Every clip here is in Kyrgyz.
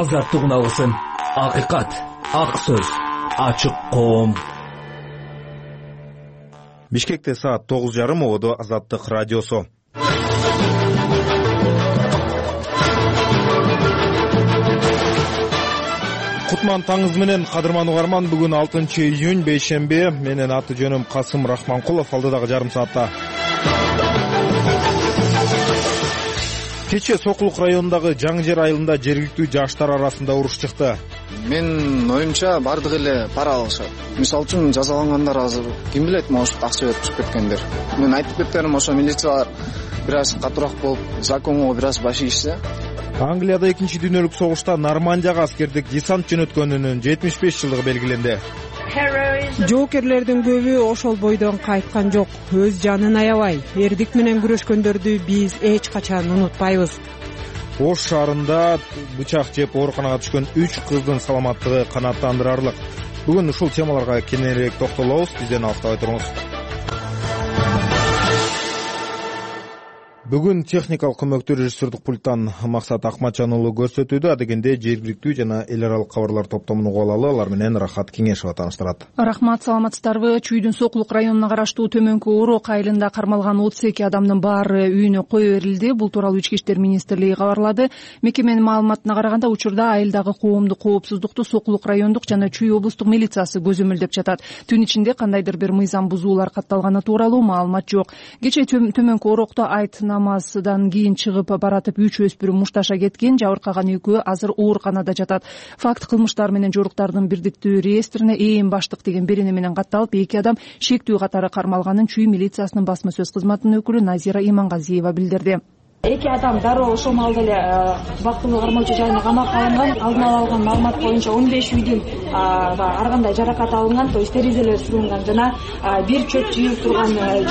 азаттык үналысын. Акыйкат, ак сөз, ачык коом. Бишкекте саат 9:30 ободо Азаттык радиосу. Кутман таңыз менен, кадырман угарман. Бүгүн 6 июнь, бейшембе. Менин аты жөнүм Касым Рахманкулов. Алдыдагы жарым саатта кече Сокулук районундагы Жаңы Жер айылында жергиликтүү жаштар арасында уруш чыкты. Менин оюмча бардыгы эле пара алышат. Мисалы үчүн жазалангандар азыр ким билет, может акча берип чыгып кеткендер. Мен айтып кеткеним ошо милициялар бир аз катуураак болуп, законго бир аз баш ийишсе. Англияда 2-дүйнөлүк согушта Нормандияга аскердик десант жөнөткөнүнүн 75 жылдыгы белгиленди. Жоокерлердин көбү ошол бойдон кайткан жок. Өз жанын аябай. Эрдик менен күрөшкөндөрдү биз эч качан унутпайбыз. Ош шаарында бычак жеп ооруканага түшкөн 3 кыздын саламаттыгы канааттандырарлык. Бүгүн ушул темаларга кененирээк токтолобуз. Бизден алыстабай туруңуз. Бүгүн техникалык көмөктү режиссердук пульттан Максат Акматжан уулу көрсөтүүдө. Адегенде жергиликтүү жана эл аралык кабарлар топтомун угуп алалы. Алар менен Рахат Кеңешова тааныштырат. Рахмат, саламатсыздарбы? Чүйдүн Сокулук районуна караштуу Төмөнкү Орок айылында кармалган 32 адамдын баары үйүнө кое берилди. Бул тууралуу Ички иштер министрлиги кабарлады. Мекеменин маалыматына караганда, учурда айылдагы коомдук коопсуздукту Сокулук райондук жана Чүй облустук милициясы көзөмөлдөп жатат. Түн ичинде кандайдыр бир мыйзам бузуулар катталганы тууралуу маалымат жок. Кече Төмөнкү Орокто айт намаздан кийин чыгып баратып 3 өспүрүм мушташа кеткен. Жабыркаган экөө азыр ооруканада жатат. Факт кылмыштар менен жоруктардын бирдиктүү реестрине ээн баштык деген берене менен катталып, 2 адам шектүү катары кармалганын Чүй милициясынын басма сөз кызматынын өкүлү Назира Имангазиева билдирди. 2 адам дароо ошол маалда эле бактылуу кармоочу жайына камакка алынган. Алдын ала алган маалымат боюнча 15 үйдүн ар кандай жаракат алынган, то есть терезелер сырылган жана бир чөп жыйылып турган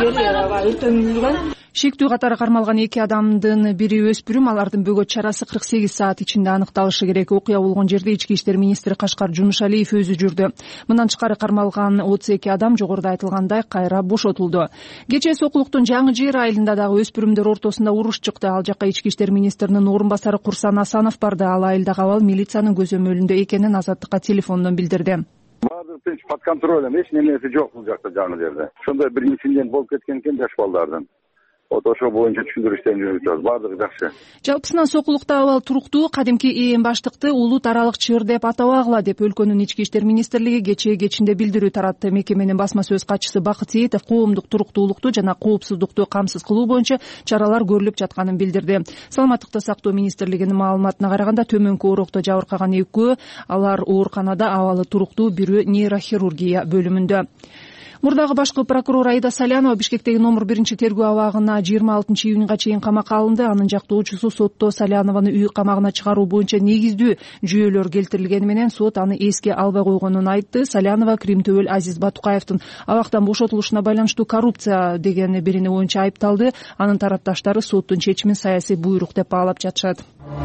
жер өртөнүлгөн. Шектүү катары кармалган 2 адамдын бири өспүрүм, алардын бөгөт чарасы 48 саат ичинде аныкталышы керек. Окуя болгон жерде Ички иштер министри Кашкар Жунушалиев өзү жүрдү. Мындан тышкары кармалган 32 адам жогоруда айтылгандай кайра бошотулду. Кече Сокулуктун Жаңы Жер айылында дагы өспүрүмдөр ортосунда уруш чыкты. Ал жакка Ички иштер министринин орун басары Курсан Асанов барды. Ал айылдагы абал милициянын көзөмөлүндө экенин Азаттыкка телефондон билдирди. Баардыгы тынч, под контролем, эч нерсе жок бул жакта Жаңы Жерде. Ошондой бир инцидент болуп кеткен экен жаш балдардын. Ошо боюнча түшүндүрүү иштерин жүргүзүп жатабыз. Баардыгы жакшы. Жалпысынан Сокулукта абал туруктуу, кадимки ээн баштыкты улут аралык чыр деп атабагыла деп өлкөнүн Ички иштер министрлиги кечинде билдирүү таратты. Мекеменин басма сөз катчысы Бакыт Сейитов коомдук туруктуулукту жана коопсуздукту камсыз кылуу боюнча чаралар көрүлүп жатканын билдирди. Саламаттыкты сактоо министрлигинин маалыматына караганда, Төмөнкү Орокто жабыркаган экөө, алар ооруканада, абалы туруктуу, бирөө нейрохирургия бөлүмүндө. Мурдагы башкы прокурор Аида Салянова Бишкектеги номер 1 тергөө абагына 26 июнга чейин камакка алынды. Анын жактоочусу сотто Салянованы үй камагына чыгаруу боюнча негиздүү жүйөлөр келтирилгени менен сот аны эске албай койгонун айтты. Салянова Кримтөбөл Азиз Батукаевдин абактан бошотулушуна байланыштуу коррупция деген берене боюнча айыпталды. Анын тарапташтары соттун чечимин саясий буйрук деп баалап жатышат.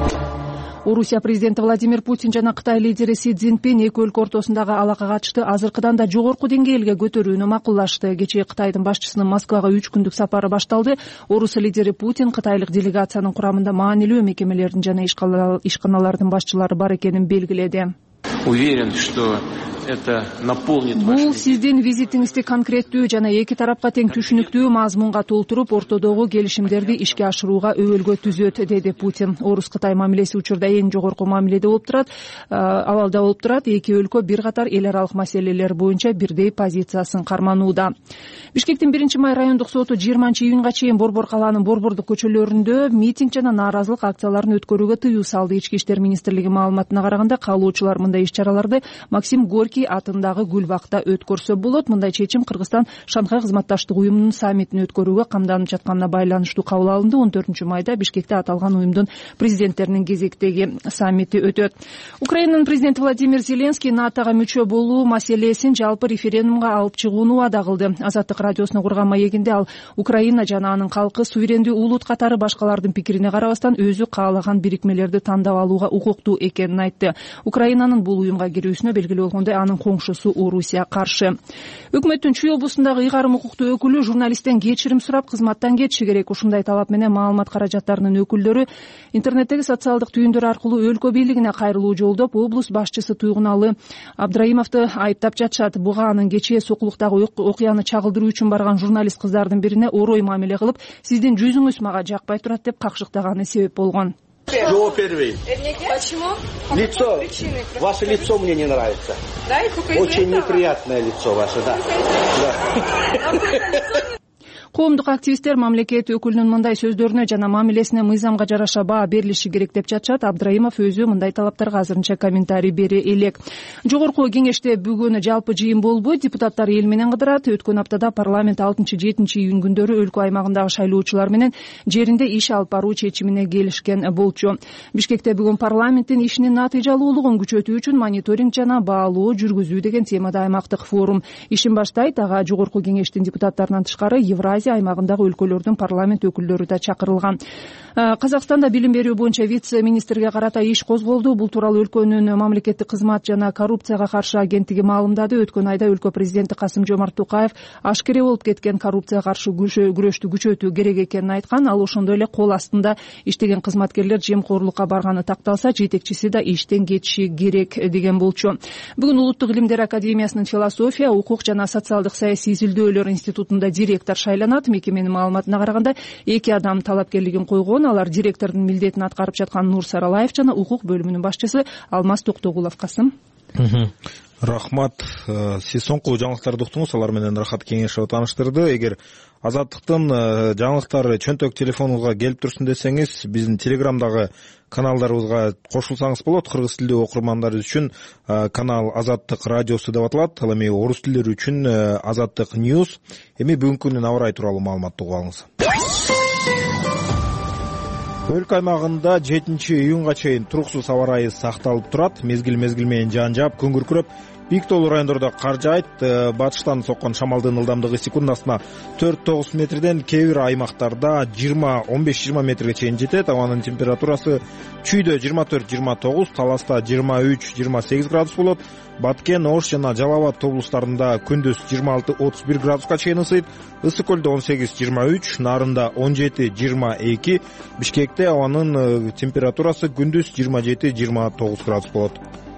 Орусия президенти Владимир Путин жана Кытай лидери Си Цзиньпин эки өлкө ортосундагы алака катышты азыркыдан да жогорку деңгээлге көтөрүүнү макулдашты. Кечээ Кытайдын башчысынын Москвага 3 күндүк сапары башталды. Орус лидери Путин кытайлык делегациянын курамында маанилүү мекемелердин жана ишканалардын башчылары бар экенин белгиледи. Уверен, что это наполнит Бул сиздин визитиңизди конкреттүү жана эки тарапка тең түшүнүктүү мазмунга толтуруп, ортодогу келишимдерди ишке ашырууга өбөлгө түзөт, деди Путин. Орус-Кытай мамилеси учурда эң жогорку мамиледе болуп турат, абалда болуп турат. Эки өлкө бир катар эл аралык маселелер боюнча бирдей позициясын карманууда. Бишкектин 1-май райондук соту 20 июнга чейин Борбор калаанын борбордук көчөлөрүндө митинг жана нааразылык акцияларын өткөрүүгө тыюу салды. Ички иштер министрлиги маалыматына караганда, каалоочулар мындай иш-чараларды Максим Горький атындагы Гүлбакта өткөрсө болот. Мындай чечим Кыргызстан Шанхай кызматташтык уюмунун саммитин өткөрүүгө камданып жатканына байланыштуу кабыл алынды. 14-майда Бишкекте аталган уюмдун президенттеринин кезектеги саммити өтөт. Украинанын президенти Владимир Зеленский НАТОга мүчө болуу маселесин жалпы референдумга алып чыгууну убада кылды. Азаттык радиосуна курган маегинде ал Украина жана анын калкы суверендүү улут катары башкалардын пикирине карабастан өзү каалаган бирикмелерди тандап алууга укуктуу экенин айтты. Украинанын бул уюмга кирүүсүнө белгилүү болгондой анын коңшусу Орусия каршы. Өкмөттүн Чүй облусундагы ыйгарым укуктуу өкүлү журналисттен кечирим сурап кызматтан кетиши керек. Ушундай талап менен маалымат каражаттарынын өкүлдөрү интернеттеги социалдык түйүндөр аркылуу өлкө бийлигине кайрылуу жолдоп, облус башчысы Туйгуналы Абдраимовду айыптап жатышат. Буга анын кечээ Сокулуктагы окуяны чагылдыруу үчүн барган журналист кыздардын бирине орой мамиле кылып, сиздин жүзүңүз мага жакпай турат деп какшыктаганы себеп болгон. Кто первый? Почему? Лицо. Ваше лицо мне не нравится. Да, и только очень неприятное лицо ваше, да. Коомдук активисттер мамлекет өкүлүнүн мындай сөздөрүнө жана мамилесине мыйзамга жараша баа берилиши керек деп жатышат. Абдраимов өзү мындай талаптарга азырынча комментарий бере элек. Жогорку кеңеште бүгүн жалпы жыйын болбойт. Депутаттар эл менен кыдырат. Өткөн аптада парламент 6-7 июнь күндөрү өлкө аймагындагы шайлоочулар менен жеринде иш алып баруу чечимине келишкен болчу. Бишкекте бүгүн парламенттин ишинин натыйжалуулугун күчөтүү үчүн мониторинг жана баалоо жүргүзүү деген темада аймактык форум ишин баштайт. Ага жогорку кеңештин депутаттарынан тышкары Евразия аймагындагы өлкөлөрдүн парламент өкүлдөрү да чакырылган. Казакстанда билим берүү боюнча вице-министрге карата иш козголду. Бул тууралуу өлкөнүн мамлекеттик кызмат жана коррупцияга каршы агенттиги маалымдады. Өткөн айда өлкө президенти Касым-Жомарт Токаев ашкере болуп кеткен коррупцияга каршы күрөштү күчөтүү керек экенин айткан. Ал ошондой эле кол астында иштеген кызматкерлер жемкорлукка барганы такталса, жетекчиси да иштен кетиши керек деген болчу. Бүгүн Улуттук илимдер академиясынын философия, укук жана социалдык саясий изилдөөлөр институтунда директор шайланат. Мекеменин маалыматына караганда 2 адам талапкерлигин койгон. Алар директордун милдетин аткарып жаткан Нур Саралаев жана укук бөлүмүнүн башчысы Алмаз Токтогулов. Касым. Рахмат. Сиз соңку жаңылыктарды уктуңуз, алар менен Рахат Кеңешова тааныштырды. Эгер Азаттыктын жаңылыктары чөнтөк телефонуңузга келип турсун десеңиз, биздин Телеграмдагы каналдарыбызга кошулсаңыз болот. Кыргыз тилдүү окурмандар үчүн канал Азаттык радиосу деп аталат. Ал эми орус тилдери үчүн Азаттык News. Эми бүгүнкү күндүн аба ырайы тууралуу маалыматты угуп алыңыз. Өлкө аймагында 7 июнга чейин туруксуз аба ырайы сакталып турат. Мезгил менен жаан жаап, күн күркүрөп, бийик тоолуу райондордо кар жаайт. Батыштан соккон шамалдын ылдамдыгы секундасына 4-9 метрден, кээ бир аймактарда 15-20 метрге чейин жетет. Абанын температурасы Чүйдө 24-29, Таласта 23-28 градус болот. Баткен, Ош жана Жалал Абад облустарында күндүз 26-31 градуска чейин ысыйт. Ысык көлдө 18-23, Нарында 17-22, Бишкекте абанын температурасы күндүз 27-29 градус болот.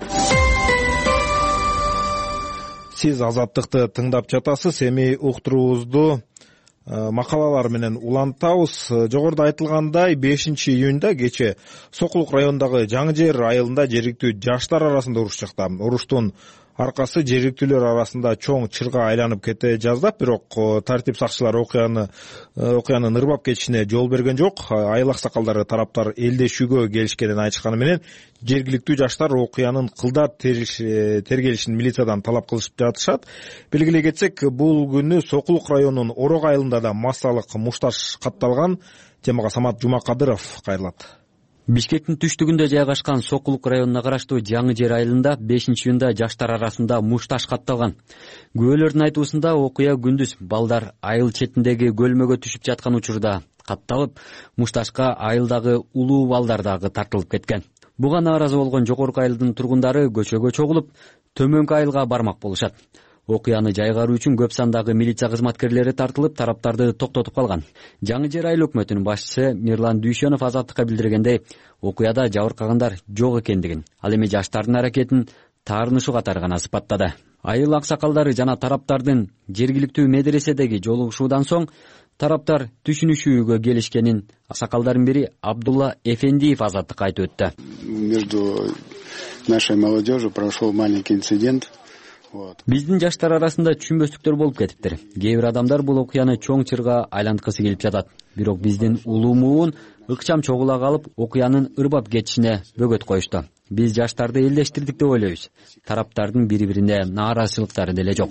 Сиз Азаттыкты тыңдап жатасыз. Эми уктуруубузду макалалар менен улантабыз. Жогоруда айтылгандай, 5 июнда кече Сокулук районундагы Жаңы Жер айылында жергиликтүү жаштар арасында уруш чыкты. Уруштун аркасы жергиликтүүлөр арасында чоң чырга айланып кете жаздап, бирок тартип сакчылары окуянын ырбап кетишине жол берген жок. Айыл аксакалдары тараптар элдешүүгө келишкенин айтышканы менен жергиликтүү жаштар окуянын кылдат тергелишин милициядан талап кылышып жатышат. Белгилей кетсек, бул күнү Сокулук районунун Орок айылында да массалык мушташ катталган. Темага Самат Жумакадыров кайрылат. Бишкектин түштүгүндө жайгашкан Сокулук районуна караштуу Жаңы Жер айылында 5 июнда жаштар арасында мушташ катталган. Күбөлөрдүн айтуусунда окуя күндүз балдар айыл четиндеги көлмөгө түшүп жаткан учурда катталып, мушташка айылдагы улуу балдар дагы тартылып кеткен. Буга нааразы болгон жогорку айылдын тургундары көчөгө чогулуп, төмөнкү айылга бармак болушат. Окуяны жайгаруу үчүн көп сандагы милиция кызматкерлери тартылып, тараптарды токтотуп калган. Жаңы Жер айыл өкмөтүнүн башчысы Мирлан Дүйшөнов Азаттыкка билдиргендей, окуяда жабыркагандар жок экендигин, ал эми жаштардын аракетин таарынышу катары гана сыпаттады. Айыл аксакалдары жана тараптардын жергиликтүү медреседеги жолугушуудан соң тараптар түшүнүшүүгө келишкенин аксакалдардын бири Абдулла Эфендиев Азаттыкка айтып өттү. Между нашей молодежью прошел маленький инцидент. Биздин жаштар арасында түшүнбөстүктөр болуп кетиптир. Кээ бир адамдар бул окуяны чоң чырга айланткысы келип жатат. Бирок биздин улуу муун ыкчам чогула калып, окуянын ырбап кетишине бөгөт коюшту. Биз жаштарды элдештирдик деп ойлойбуз. Тараптардын бири-бирине нааразычылыктары деле жок.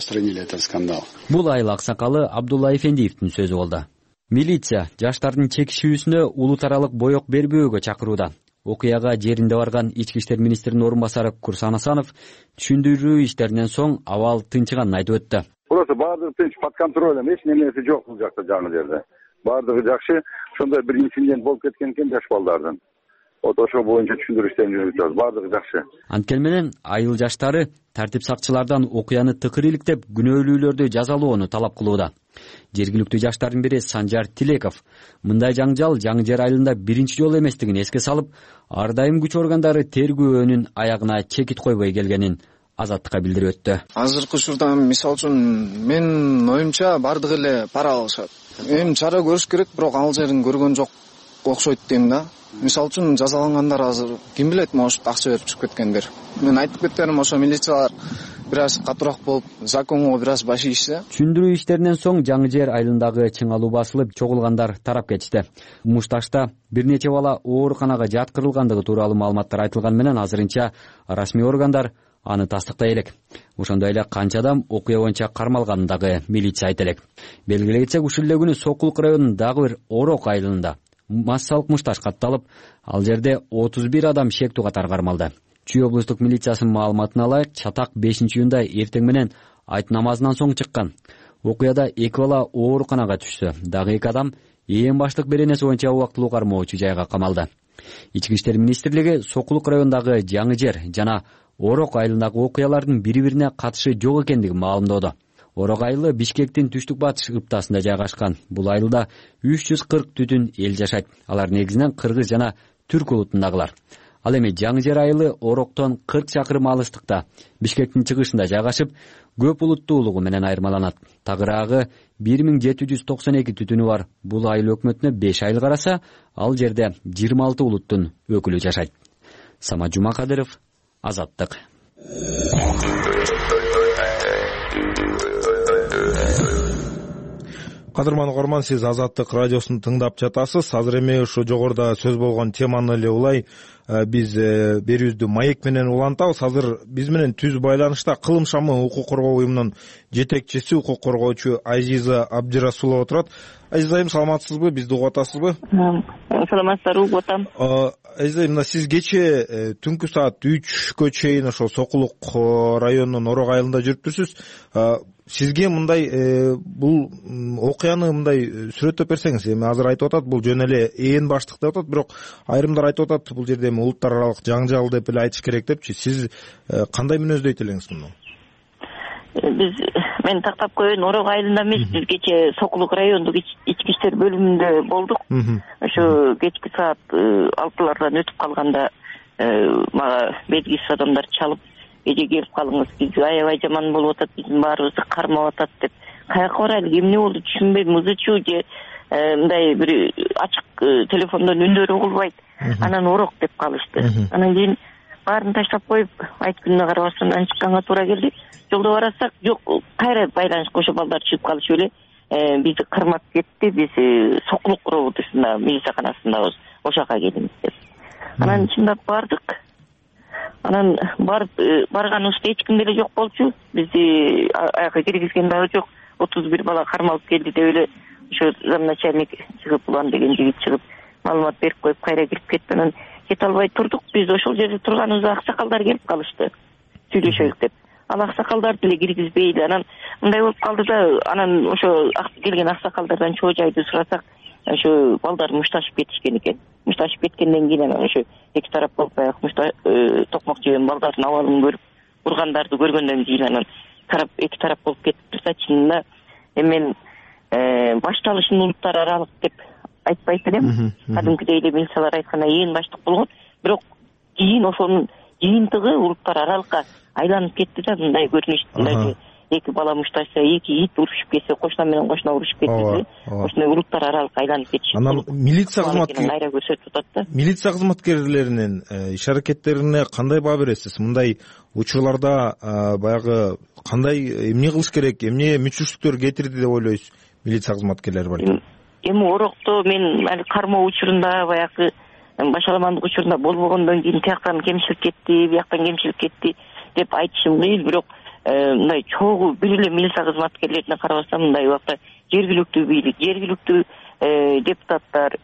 Бул айыл аксакалы Абдулла Эфендиевдин сөзү болду. Милиция жаштардын чекишүүсүнө улут аралык боек бербөөгө чакырууда. Окуяга жеринде барган Ички иштер министринин орун басары Курсан Асанов түшүндүрүү иштеринен соң абал тынчыганын айтып өттү. Просто баардыгы тынч, под контролем, эч нерсе жок бул жакта Жаңы Жерде. Баардыгы жакшы. Ошондой бир инцидент болуп кеткен экен жаш балдардын. вот ошо боюнча түшүндүрүү иштерин жүргүзүп жатабыз. Баардыгы жакшы. Анткени менен айыл жаштары тартип сакчылардан окуяны тыкыр иликтеп күнөөлүүлөрдү жазалоону талап кылууда. Жергиликтүү жаштардын бири Санжар Тилеков мындай жаңжал Жаңы Жер айылында биринчи жолу эместигин эске салып, ар дайым күч органдары тергөөнүн аягына чекит койбой келгенин Азаттыкка билдирип өттү. Азыркы учурда мисалы үчүн менин оюмча баардыгы эле пара алышат. Эми чара көрүш керек, бирок ал жерин көргөн жок окшойт дейм да. Мисалы үчүн жазалангандар азыр ким билет, может акча берип чыгып кеткендер. Мен айтып кеткеним ошо милициялар бир аз катуураак болуп, законго бир аз баш ийишсе. Түшүндүрүү иштеринен соң Жаңы Жер айылындагы чыңалуу басылып, чогулгандар тарап кетишти. Мушташта бир нече бала ооруканага жаткырылгандыгы тууралуу маалыматтар айтылган менен азырынча расмий органдар аны тастыктай элек. Ошондой эле канча адам окуя боюнча кармалганын дагы милиция айта элек. Белгилей кетсек, ушул эле күнү Сокулук районунун дагы бир Орок айылында массалык мушташ катталып, ал жерде 31 адам шектүү катары кармалды. Чүй облустук милициясынын маалыматына алайык, чатак 5-июнда эртең менен айт намазынан соң чыккан. Окуяда 2 бала ооруканага түшсө, дагы 2 адам ээн баштык беренеси боюнча убактылуу кармоочу жайга камалды. Ички иштер министрлиги Сокулук районундагы Жаңы Жер жана Орок айылындагы окуялардын бири-бирине катышы жок экендигин маалымдоодо. Орок айылы Бишкектин түштүк батыш ыптасында жайгашкан. Бул айылда 340 түтүн эл жашайт. Алар негизинен кыргыз жана түрк улутундагылар. Ал эми Жаңы Жер айылы Ороктон 40 чакырым алыстыкта, Бишкектин чыгышында жайгашып, көп улуттуулугу менен айырмаланат. Тагыраагы 1792 түтүнү бар. Бул айыл өкмөтүнө 5 айыл караса, ал жерде 26 улуттун өкүлү жашайт. Самат Жумакадыров, Азаттык. Кадырман угарман, сиз Азаттык радиосун тыңдап жатасыз. Азыр эми ушу жогоруда сөз болгон теманы эле улай биз берүүбүздү маек менен улантабыз. Азыр биз менен түз байланышта Кылым шамы укук коргоо уюмунун жетекчиси, укук коргоочу Азиза Абдирасулова турат. Азиза айым, саламатсызбы? Бизди угуп атасызбы? Саламатсыздар, угуп атам. Азиза айым, сиз кечээ түнкү саат 3кө чейин ошо Сокулук районунун Орок айылында жүрүптүрсүз. Сизге мындай бул окуяны мындай сүрөттөп берсеңиз. Эми азыр айтып атат, бул жөн эле ээн баштык деп атат, бирок айрымдар айтып атат, бул жерде эми улуттар аралык жаңжал деп эле айтыш керек депчи. Сиз кандай мүнөздөйт элеңиз муну? Мен тактап койгон Орок айылында эмес, биз кечээ Сокулук райондук ички иштер бөлүмүндө болдук. Ошо кечки саат 6-лардан өтүп калганда мага белгисиз адамдар чалып, эже келип калыңыз, биз аябай жаман болуп атат, биздин баарыбызды кармап атат деп. Каяка барайлык, эмне болду түшүнбөйм, ызычуу же мындай бир ачык телефондон үндөрү угулбайт. Анан Орок деп калышты. Анан кийин баарын таштап коюп, айт күнүнө карабастан чыкканга туура келди. Жолдо барасак, жок, кайра байланышка ошо балдар чыгып калышып эле бизди кырмап кетти. Биз Сокулук роотусунда милицияканасындабыз, ошол жака келиңиз деп. Анан чындап бардык. Анан барганыбызда эч ким деле жок болчу. Бизди аяка киргизген дагы жок. 31 бала кармалып келди деп эле ошо замначальник чыгып, Улан деген жигит чыгып маалымат берип коюп кайра кирип кетти. Анан кете албай турдук. Биз ошол жерде турганыбызда аксакалдар келип калышты. Сүйлөшөлүк деп. Ал аксакалдар деле киргизбейди. Анан мындай болуп калды да, анан ошо келген аксакалдардан чоо жайды сурасак, ошо балдар мушташып кетишкен экен. Мушташып кеткенден кийин анан ошо эки тарап болуп токмок жеген балдардын абалын көрүп, ургандарды көргөндөн кийин анан эки тарап болуп кетип турса, чынында мен башталышын улуттар аралык деп айтпайт элем. Кадимкидей эле милициялар айткандай ээн баштык болгон, бирок кийин ошонун жыйынтыгы улуттар аралыкка айланып кетти да, мындай көрүнүштү. Эки бала мушташса, эки ит урушуп кетсе, кошуна менен кошуна урушуп кетти. Ошондой улуттар аралыкка айланып кетиши. Анан милиция айра көрсөтүп атат да. Милиция кызматкерлеринин иш аракеттерине кандай баа бересиз? Мындай учурларда баягы кандай эмне кылыш керек, эмне мүчүрчүлүктөр кетирди деп ойлойсуз милиция кызматкерлери бар? Эми Орокто мен кармоо учурунда, баягы башаламандык учурунда болбогондон кийин тияктан кемчилик кетти, бияктан кемчилик кетти деп айтышым кыйын, бирок мындай чогуу бир эле милиция кызматкерлерине карабастан, мындай убакта жергиликтүү бийлик, жергиликтүү депутаттар,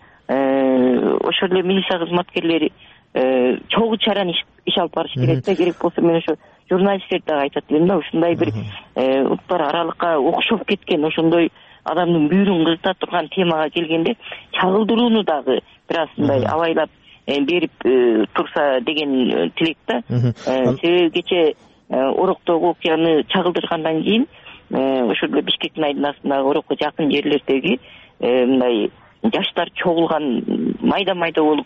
ошол эле милиция кызматкерлери чогуу чараны иш алып барыш керек да. Керек болсо мен ошо журналисттерди дагы айтат элем да, ушундай бир улуттар аралыкка окшоп кеткен, ошондой адамдын бүйүрүн кызыта турган темага келгенде чагылдырууну дагы бир аз мындай абайлап берип турса деген тилек да. Себеби кечээ Ороктогу окуяны чагылдыргандан кийин ошол Бишкектин айдынасындагы Орокко жакын жерлердеги мындай жаштар чогулган майда болуп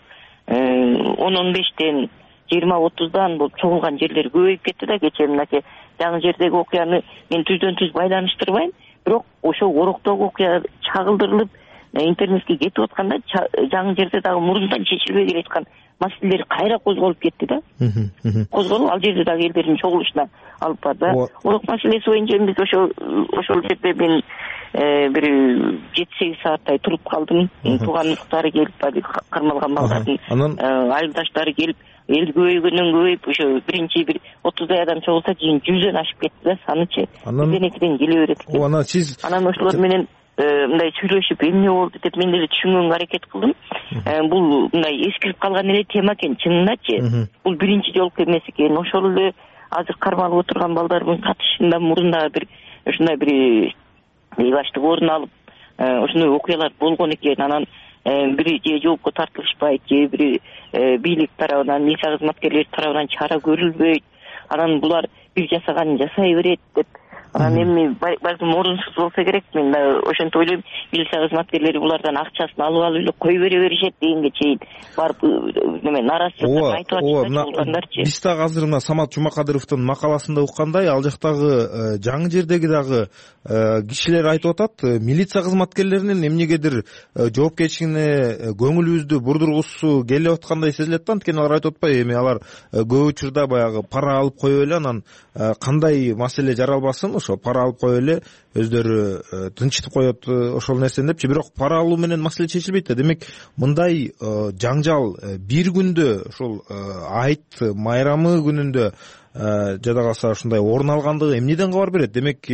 10-15тен 20-30дан болуп чогулган жерлер көбөйүп кетти да. Кечээ мынакей жаңы жердеги окуяны мен түздөн түз байланыштырбайм, бирок ошол Ороктогу окуя чагылдырылып интернетке кетип атканда жаңы жерде дагы мурундан чечилбей келаткан маселелер кайра козголуп кетти да. Козголуп ал жерде дагы элдердин чогулушуна алып барды. Орок маселеси боюнча биз ошол жерде мен бир 7-8 сааттай туруп калдым. Тууган уктары келип, кармалган балдардын айылдаштары келип, эл көбөйгөндөн көбөйүп, ошо биринчи бир 30дай адам чогулса, кийин 100дөн ашып кетти да санычы. Бирден келе берет экен. Анан ошолор менен мындай сүйлөшүп эмне болду деп мен деле түшүнгөнгө аракет кылдым. Бул мындай эскирип калган эле тема экен, чынындачы. Бул биринчи жолку эмес экен. Ошол эле азыр кармалып отурган балдардын катышында мурунда бир ушундай бир ыйлаштык орун алып, ошондой окуялар болгон экен. Анан бири же жоопко тартылышпайт, же бири бийлик тарабынан, милиция кызматкерлери тарабынан чара көрүлбөйт. Анан булар бир жасаганын жасай берет деп. Анан эми балким орунсуз болсо керек. Мен ошентип ойлойм, милиция кызматкерлери булардан акчасын алып эле кой бере беришет дегенге чейин барып неме наразычылык айтып атышат. Биз дагы азыр мына Самат Жумакадыровдун макаласында уккандай, ал жактагы жаңы жердеги дагы кишилер айтып атат, милиция кызматкерлеринин эмнегедир жоопкерчилигине көңүлүбүздү бурдургусу келип аткандай сезилет да. Анткени алар айтып атпайбы, эми алар көп учурда баягы пара алып коюп эле, анан кандай маселе жаралбасын ошо пара алып коюп эле өздөрү тынчытып коет ошол нерсени депчи. Бирок пара алуу менен маселе чечилбейт да. Демек мындай жаңжал бир күндө, ошол айт майрамы күнүндө жада калса ушундай орун алгандыгы эмнеден кабар берет? Демек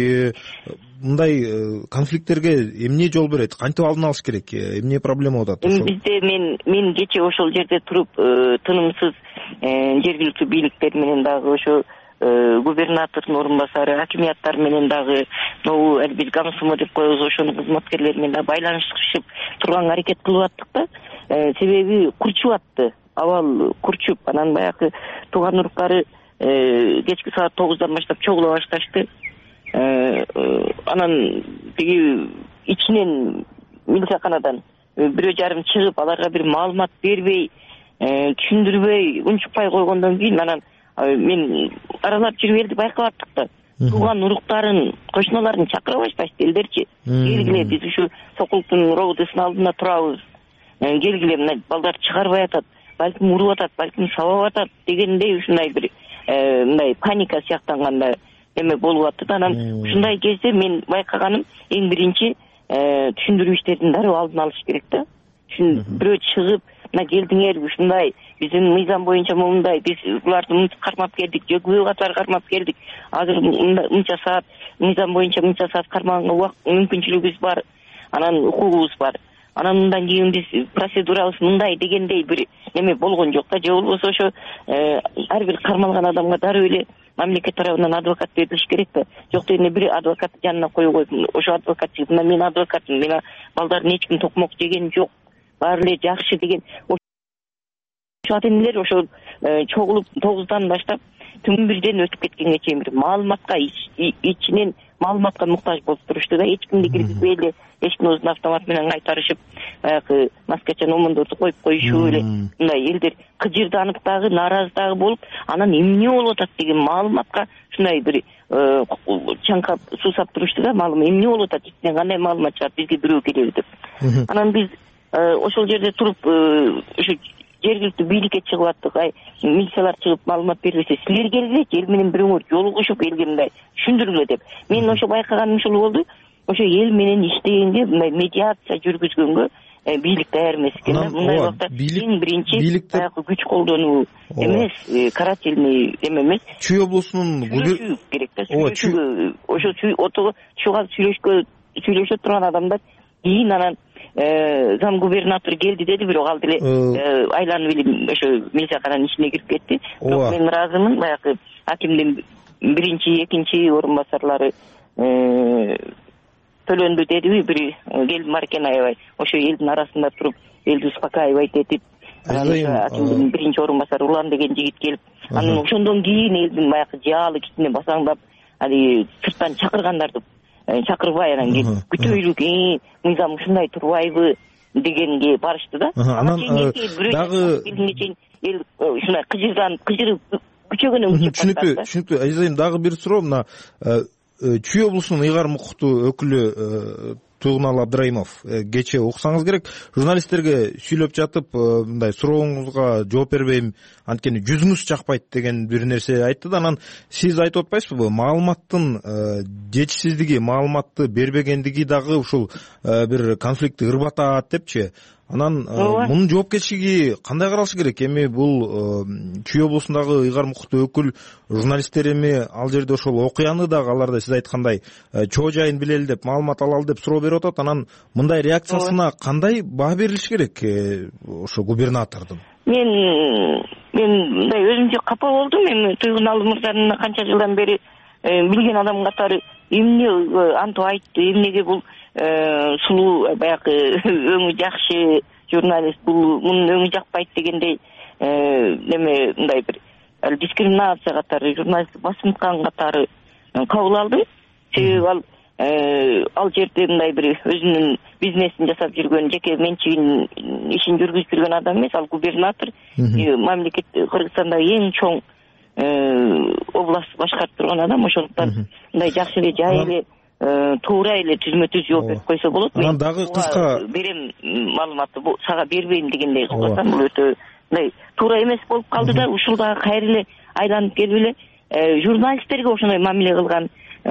мындай конфликттерге эмне жол берет? Кантип алдын алыш керек? Эмне проблема болот ошол? Бизде мен кечээ ошол жерде туруп тынымсыз жергиликтүү бийликтер менен дагы ошо губернатордун орун басары, акимияттар менен дагы биз Гамсумо деп коебуз, ошонун кызматкерлери менен дагы байланышып турганга аракет кылып аттык да. Себеби курчуп атты, абал курчуп. Анан баягы тууган уруктары кечки саат 9дан баштап чогула башташты. Анан тиги ичинен милицияканадан бирөө жарым чыгып, аларга бир маалымат бербей, түшүндүрбөй, унчукпай койгондон кийин анан мен аралап жүрүп элди байкап аттык да. Тууган уруктарын, кошуналарын чакыра башташты элдерчи. Келгиле, биз ушу Сокулуктун роудысынын алдында турабыз. Келгиле, мына балдар чыгарбай атат, балким уруп атат, балким сабап атат дегендей ушундай бир мындай паника сыяктанганда эме болуп атты да. Анан ушундай кезде мен байкаганым, эң биринчи түшүндүрүү иштерин дароо алдын алыш керек да. Бирөө чыгып, мына келдиңер, ушундай биздин мыйзам боюнча мындай, биз буларды мынтип кармап келдик, жөгөө катары кармап келдик. Азыр мынча саат мыйзам боюнча мынча саат кармаганга мүмкүнчүлүгүбүз бар, анан укугубуз бар. Анан мындан кийин биз процедурабыз мындай дегендей бир неме болгон жок да. Же болбосо ошо ар бир кармалган адамга дароо эле мамлекет тарабынан адвокат берилиш керек да. Жок дегенде бир адвокат жанына коюп коюп, ошо адвокат мына мен адвокатмын, мен балдардын эч ким токмок жеген жок, баары эле жакшы деген ошо адемдер ошо чогулуп 9дан баштап түн 1ден өтүп кеткенге чейин бир маалыматка ичинен маалыматка муктаж болуп турушту да. Эч кимди киргизбей эле эшиктин автомат менен кайтарышып, баягы маскачан омондорду коюп коюшуп эле мындай элдер кыжырданып дагы, нааразы дагы болуп, анан эмне болуп атат деген маалыматка ушундай бир чаңкап суусап турушту да. Маалым эмне болуп атат, ичинен кандай маалымат чыгат, бизге бирөө келеби деп. Анан биз ошол жерде туруп ушу жергиликтүү бийликке чыгып аттык. Милициялар чыгып маалымат бербесе, силер келгилечи, эл менен бирөөңөр жолугушуп элге мындай түшүндүргүлө деп. Мен ошо байкаганым ушул болду. Ошо эл менен иштегенге, мындай медиация жүргүзгөнгө бийлик даяр эмес экен да. Мындай убакта эң биринчи баягы күч колдонуу эмес, карательный эмес. Чүй облусунун керек да. Ошо отого чууга сүйлөшө турган адамдар кийин анан зам губернатор келди деди, бирок ал деле айланып эле ошо милициякананын ичине кирип кетти. Бирок мен ыраазымын, баягы акимдин биринчи, экинчи орун басарлары төлөндү дедиби, бир келип бар экен, аябай ошо элдин арасында туруп элди успокаивать этип, Атиндин биринчи орун басары Улан деген жигит келип, анан ошондон кийин элдин баягы жаалы кичине басаңдап, сырттан чакыргандарды чакырбай анан күтөйлүк, мыйзам ушундай турбайбы дегенге барышты да. Анан дагы эл ушундай кыжырып күчөгөнөн түшүнүктүү. Азизайым, дагы бир суроо. Мына Чүй облусунун ыйгарым укуктуу өкүлү Тугунал Абдрайымов кечээ уксаңыз керек, журналисттерге сүйлөп жатып, мындай сурооңузга жооп бербейм, анткени жүзүңүз жакпайт деген бир нерсе айтты да. Анан сиз айтып атпайсызбы, маалыматтын жетишсиздиги, маалыматты бербегендиги дагы ушул бир конфликтти ырбатат депчи. Анан мунун жоопкерчилиги кандай каралышы керек? Эми бул Чүй облусундагы ыйгарым укуктуу өкүл журналисттер эми ал жерде ошол окуяны дагы аларда сиз айткандай чоо жайын билели деп, маалымат алалы деп суроо берип атат. Анан мындай реакциясына кандай баа берилиш керек ошо губернатордун? Мен мындай өзүмчө капа болдум. Эми Туйгунал мырзаны канча жылдан бери билген адам катары эмне антип айтты, эмнеге бул сулуу баягы өңү жакшы журналист мунун өңү жакпайт дегендей неме мындай бир дискриминация катары, журналистти басынткан катары кабыл алдым. Себеби ал жерде мындай бир өзүнүн бизнесин жасап жүргөн, жеке менчигин ишин жүргүзүп жүргөн адам эмес, ал губернатор. Мамлекет Кыргызстандагы эң чоң область башкарып турган адам. Ошондуктан мындай жакшы эле жай эле туура эле түзмө түз жооп берип койсо болот. Анан дагы кыска берем маалыматты, сага бербейм дегендей кылсам, бул өтө мындай туура эмес болуп калды да. Ушул дагы кайра эле айланып келип эле журналисттерге ошондой мамиле кылган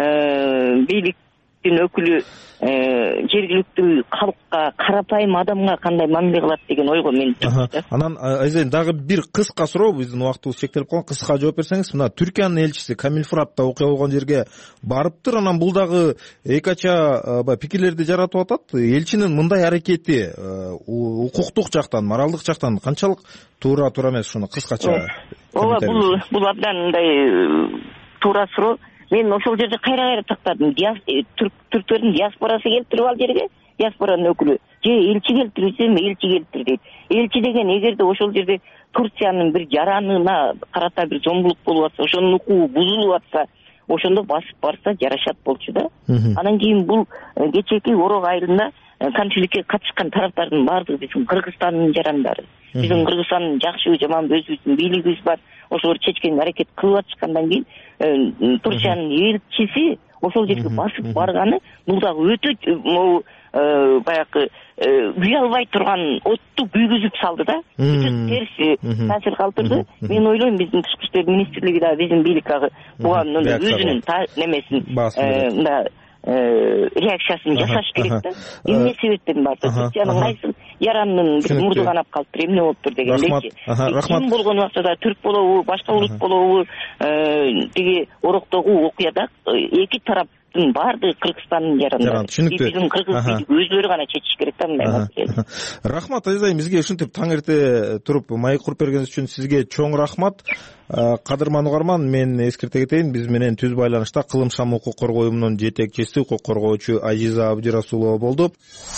бийликтин өкүлү жергиликтүү калкка, карапайым адамга кандай мамиле кылат деген ойго мен түштүм. Анан Азизайым, дагы бир кыска суроо, биздин убактыбыз чектелип калган, кыска жооп берсеңиз. Мына Түркиянын элчиси Камил Фурат да окуя болгон жерге барыптыр. Анан бул дагы эки ача пикирлерди жаратып атат. Элчинин мындай аракети укуктук жактан, моралдык жактан канчалык туура эмес, ушуну кыскача. Бул абдан мындай туура суроо. Мен ошол жерде кайра тактадым. Түрктөрдүн диаспорасы келиптирип ал жерге, диаспоранын өкүлү. Же элчи келиптирсем, элчи келиптир дейт. Элчи деген эгерде ошол жерде Турциянын бир жаранына карата бир зомбулук болуп атса, ошонун укугу бузулуп атса, ошондо басып барса жарашат болчу да. Анан кийин бул кечээки Орок айылында конфликтке катышкан тараптардын баардыгы биздин Кыргызстандын жарандары. Биздин Кыргызстандын жакшы жаман өзүбүздүн бийлигибиз бар. Ошолор чечкен аракет кылып атышкандан кийин Турциянын элчиси ошол жерге басып барганы бул дагы өтө баягы күй албай турган отту күйгүзүп салды да. Өтө терс таасир калтырды. Мен ойлойм биздин тышкы иштер министрлиги да, биздин бийлик буга өзүнүн немесин мындай реакциясын жасаш керек да. Эмне себептен бар? Турциянын кайсы яранын бир мурду канап калыптыр, эмне болуптур дегендейчи. Ким болгон убактада түрк болобу, башка улут болобу, тиги Ороктогу окуяда эки тараптын баардыгы Кыргызстандын жарандары. Биздин кыргыз өзүлөрү гана чечиш керек да мындай маселени. Рахмат Азизайым, бизге ушинтип таң эрте туруп майк куруп бергениңиз үчүн сизге чоң рахмат. Кадырман угарман, мен эскерте кетейин, биз менен түз байланышта Кылымшам укук коргоо уюмунун жетекчиси, укук коргоочу Азиза Абдирасулова болду.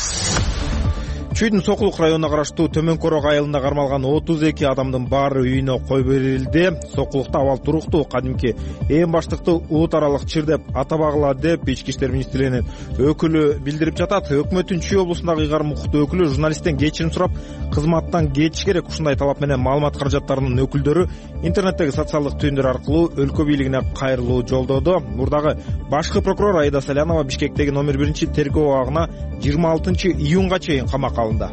Чүйдүн Сокулук районуна караштуу Төмөнкү Орок айылында кармалган 32 адамдын баары үйүнө кой берилди. Сокулукта абал туруктуу, кадимки эң баштыкты улут аралык чыр деп атабагыла деп Ички иштер министрлигинин өкүлү билдирип жатат. Өкмөттүн Чүй облусундагы ыйгарым укуктуу өкүлү журналисттен кечирим сурап, кызматтан кетиш керек. Ушундай талап менен маалымат каражаттарынын өкүлдөрү интернеттеги социалдык түйүндөр аркылуу өлкө бийлигине кайрылуу жолдоду. Мурдагы башкы прокурор Аида Салянова Бишкектеги номер 1 тергөө абагына 26 июнга чейин камакка алынды.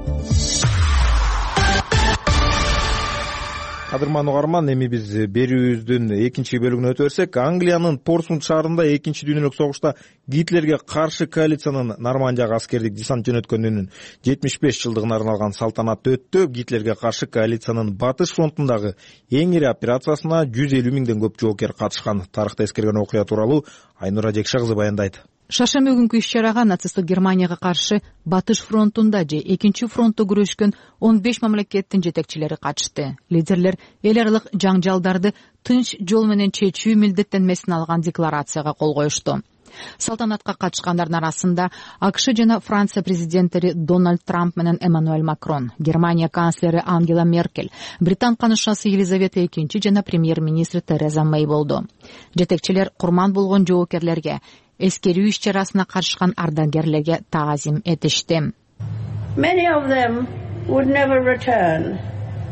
Кадырман угарман, эми биз берүүбүздүн экинчи бөлүгүнө өтө берсек, Англиянын Портсмут шаарында экинчи дүйнөлүк согушта Гитлерге каршы коалициянын Нормандияга аскердик десант жөнөткөнүнүн 75 жылдыгына арналган салтанат өттү. Гитлерге каршы коалициянын Батыш фронтундагы эң ири операциясына 150 миңден көп жоокер катышкан. Тарыхта эскерген окуя тууралуу Айнура Жекше кызы баяндайт. Шаршемби күнкү иш-чарага нацисттик Германияга каршы Батыш фронтунда же экинчи фронтто күрөшкөн 15 мамлекеттин жетекчилери катышты. Лидерлер эл аралык жаңжалдарды тынч жол менен чечүү милдеттенмесин алган декларацияга кол коюшту. Салтанатка катышкандардын арасында АКШ жана Франция президенттери Дональд Трамп менен Эммануэль Макрон, Германия канцлери Ангела Меркель, Британ канышчасы Елизавета II жана премьер-министри Тереза Мэй болду. Жетекчилер курман болгон жоокерлерге, эскерүү иш-чарасына катышкан ардагерлерге таазим этишти. Many of them would never return.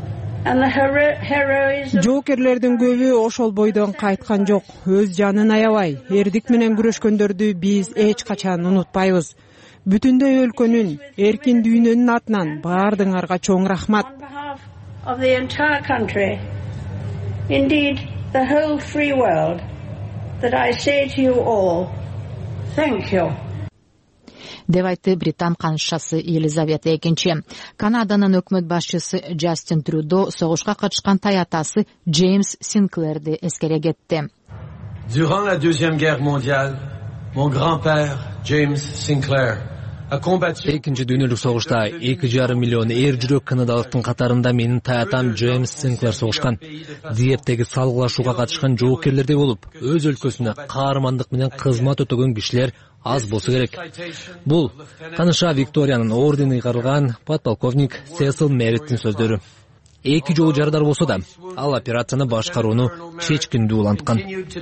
Жоокерлердин көбү ошол бойдон кайткан жок. Өз жанын аябай, эрдик менен күрөшкөндөрдү биз эч качан унутпайбыз. Бүтүндөй өлкөнүн, эркин дүйнөнүн атынан баардыгыңарга чоң рахмат. Of the entire country, indeed the whole free world, that I say to you all, thank you. Деп айтты Британ канышчасы Елизавета II. Канаданын өкмөт башчысы Джастин Трюдо согушка катышкан таятасы Джеймс Синклерди эскере кетти. Durant la Deuxième Guerre mondiale, mon grand-père James Sinclair Экинчи дүйнөлүк согушта 2,5 миллион эр жүрөк канадалыктын катарында менин таятам Джеймс Синклер согушкан. Диептеги салгылашууга катышкан жоокерлердей болуп, өз өлкөсүнө каармандык менен кызмат өтөгөн кишилер аз болсо керек. Бул каныша Викториянын ордени кайрылган подполковник Сесил Мериттин сөздөрү. Эки жолу жарадар болсо да, ал операцияны башкарууну чечкиндүү уланткан.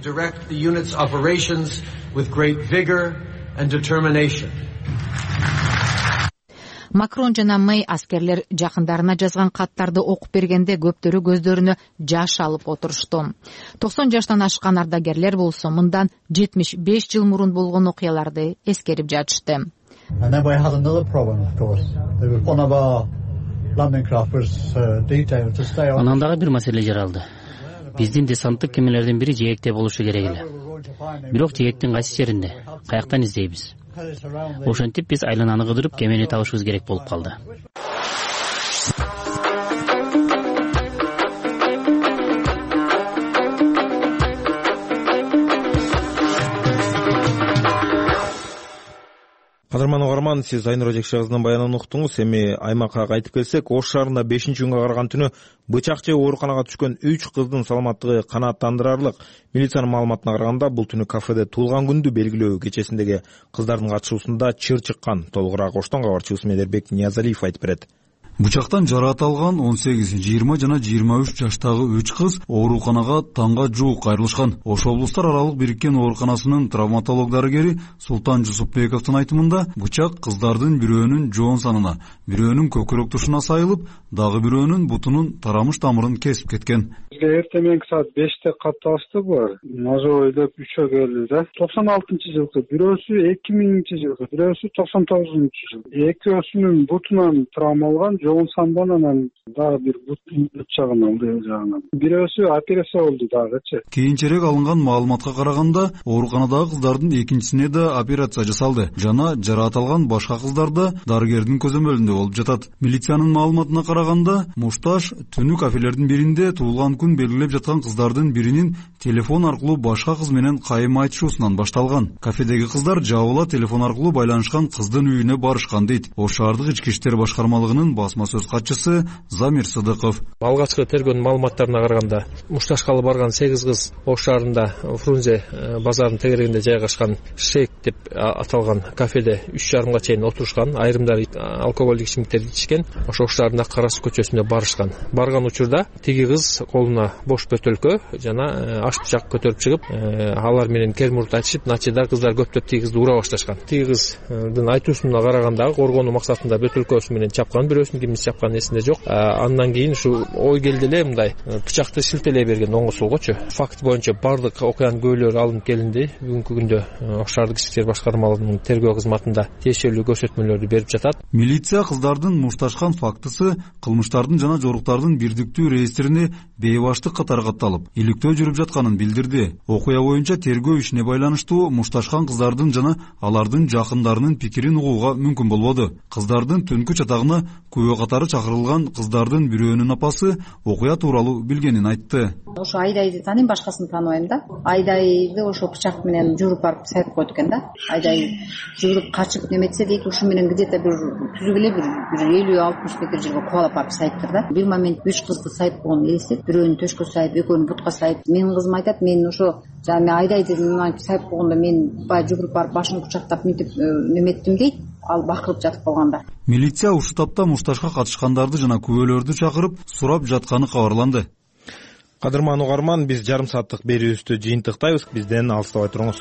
Макрон жана Мэй аскерлер жакындарына жазган каттарды окуп бергенде көптөрү көздөрүнө жаш алып отурушту. 90 жаштан ашкан ардагерлер болсо мындан 75 жыл мурун болгон окуяларды эскерип жатышты. Анан дагы бир маселе жаралды. Биздин десанттык кемелердин бири жээкте болушу керек эле. Бирок жээктин кайсы жеринде, каяктан издейбиз? Ошентип биз айлананы кыдырып кемени табышыбыз керек болуп калды. Кадырман угарман, сиз Айнура Жекшагыздын баянын уктуңуз. Эми аймакка кайтып келсек, Ош шаарында 5-күнгө караган түнү бычак же ооруканага түшкөн 3 кыздын саламаттыгы канааттандырарлык. Милициянын маалыматына караганда, бул түнү кафеде туулган күндү белгилөө кечесиндеги кыздардын катышуусунда чыр чыккан. Толугураак Оштон кабарчыбыз Медербек Ниязалиев айтып берет. Бычактан жараат алган 18, 20 жана 23 жаштагы 3 кыз ооруканага таңга жуук кайрылышкан. Ош облустар аралык бириккен ооруканасынын травматолог дарыгери Султан Жусупбековдун айтымында, бычак кыздардын бирөөнүн жоон санына, бирөөнүн көкүрөк тушуна сайылып, дагы бирөөнүн бутунун тарамыш тамырын кесип кеткен. Эртең мененки саат 5те катталышты бар. Ножовой деп 3 келди да. 96-жылкы, бирөөсү 2000-жылкы, бирөөсү 99-жылы. Экөөсүнүн бутунан травма алган, жоон сандан анан дагы бир бутун жагынан, бул жагынан. Бирөөсү операция болду дагычы. Кийинчерээк алынган маалыматка караганда, ооруканадагы кыздардын экинчисине да операция жасалды. Жана жараат алган башка кыздар да дарыгердин көзөмөлүндө болуп жатат. Милициянын маалыматына караганда, мушташ түнү кафелердин биринде туулган күн белгилеп жаткан кыздардын биринин телефон аркылуу башка кыз менен кайым айтышуусунан башталган. Кафедеги кыздар жабыла телефон аркылуу байланышкан кыздын үйүнө барышкан дейт Ош шаардык ички иштер башкармалыгынын басма сөз катчысы Замир Сыдыков. Алгачкы тергөөнүн маалыматтарына караганда, мушташкалы барган 8 кыз Ош шаарында Фрунзе базарынын тегерегинде жайгашкан Шейк деп аталган кафеде 3:30 чейин отурушкан. Айрымдары алкоголдук ичимдиктерди ичкен. Ош шаарында Кара Суу көчөсүнө барышкан. Барган учурда тиги кыз колуна бош бөтөлкө жана аш бычак көтөрүп чыгып, алар менен кермурут айтышып, начида кыздар көптөп тиги кызды ура башташкан. Тиги кыздын айтуусуна караганда, коргонуу максатында бөтөлкөсү менен чапкан, бирөөсүн кимди чапкан эсинде жок. Андан кийин ушу ой келди эле, мындай бычакты шилтелей берген оңго солгочу. Факт боюнча бардык окуянын күбөлөрү алынып келинди. Бүгүнкү күндө Ош шаардык ички иштер башкармалыгынын тергөө кызматында тиешелүү көрсөтмөлөрдү берип жатат. Милиция кыздардын мушташкан фактысы кылмыштардын жана жоруктардын бирдиктүү реестрине бейбаштык катары катталып, иликтөө жүрүп жатканын билдирди. Окуя боюнча тергөө ишине байланыштуу мушташкан кыздардын жана алардын жакындарынын пикирин угууга мүмкүн болбоду. Кыздардын түнкү чатагына күбө катары чакырылган кыздардын бирөөнүн апасы окуя тууралуу билгенин айтты. Ошо Айдайды тааныйм, башкасын тааныбайм да. Айдайды ошо бычак менен жүрүп барып сайып койду экен да. Айдай жүрүп качып неметсе дейт, ушу менен где-то бир түзүп эле бир бир 50-60 метр жерге кубалап алып сайыптыр да. Бир момент 3 кызды сайып болгонун элестет. Бирөөнү төшкө сайып, экөөнү бутка сайып. Менин кызым айтат, мен ошо мен айдай дедим, сайып болгондо мен баягы жүгүрүп барып башын кучактап мынтип неметтим дейт. Ал бакырып жатып калганда. Милиция ушул тапта мушташка катышкандарды жана күбөлөрдү чакырып, сурап жатканы кабарланды. Кадырман угарман, биз жарым сааттык берүүбүздү жыйынтыктайбыз. Бизден алыстабай туруңуз.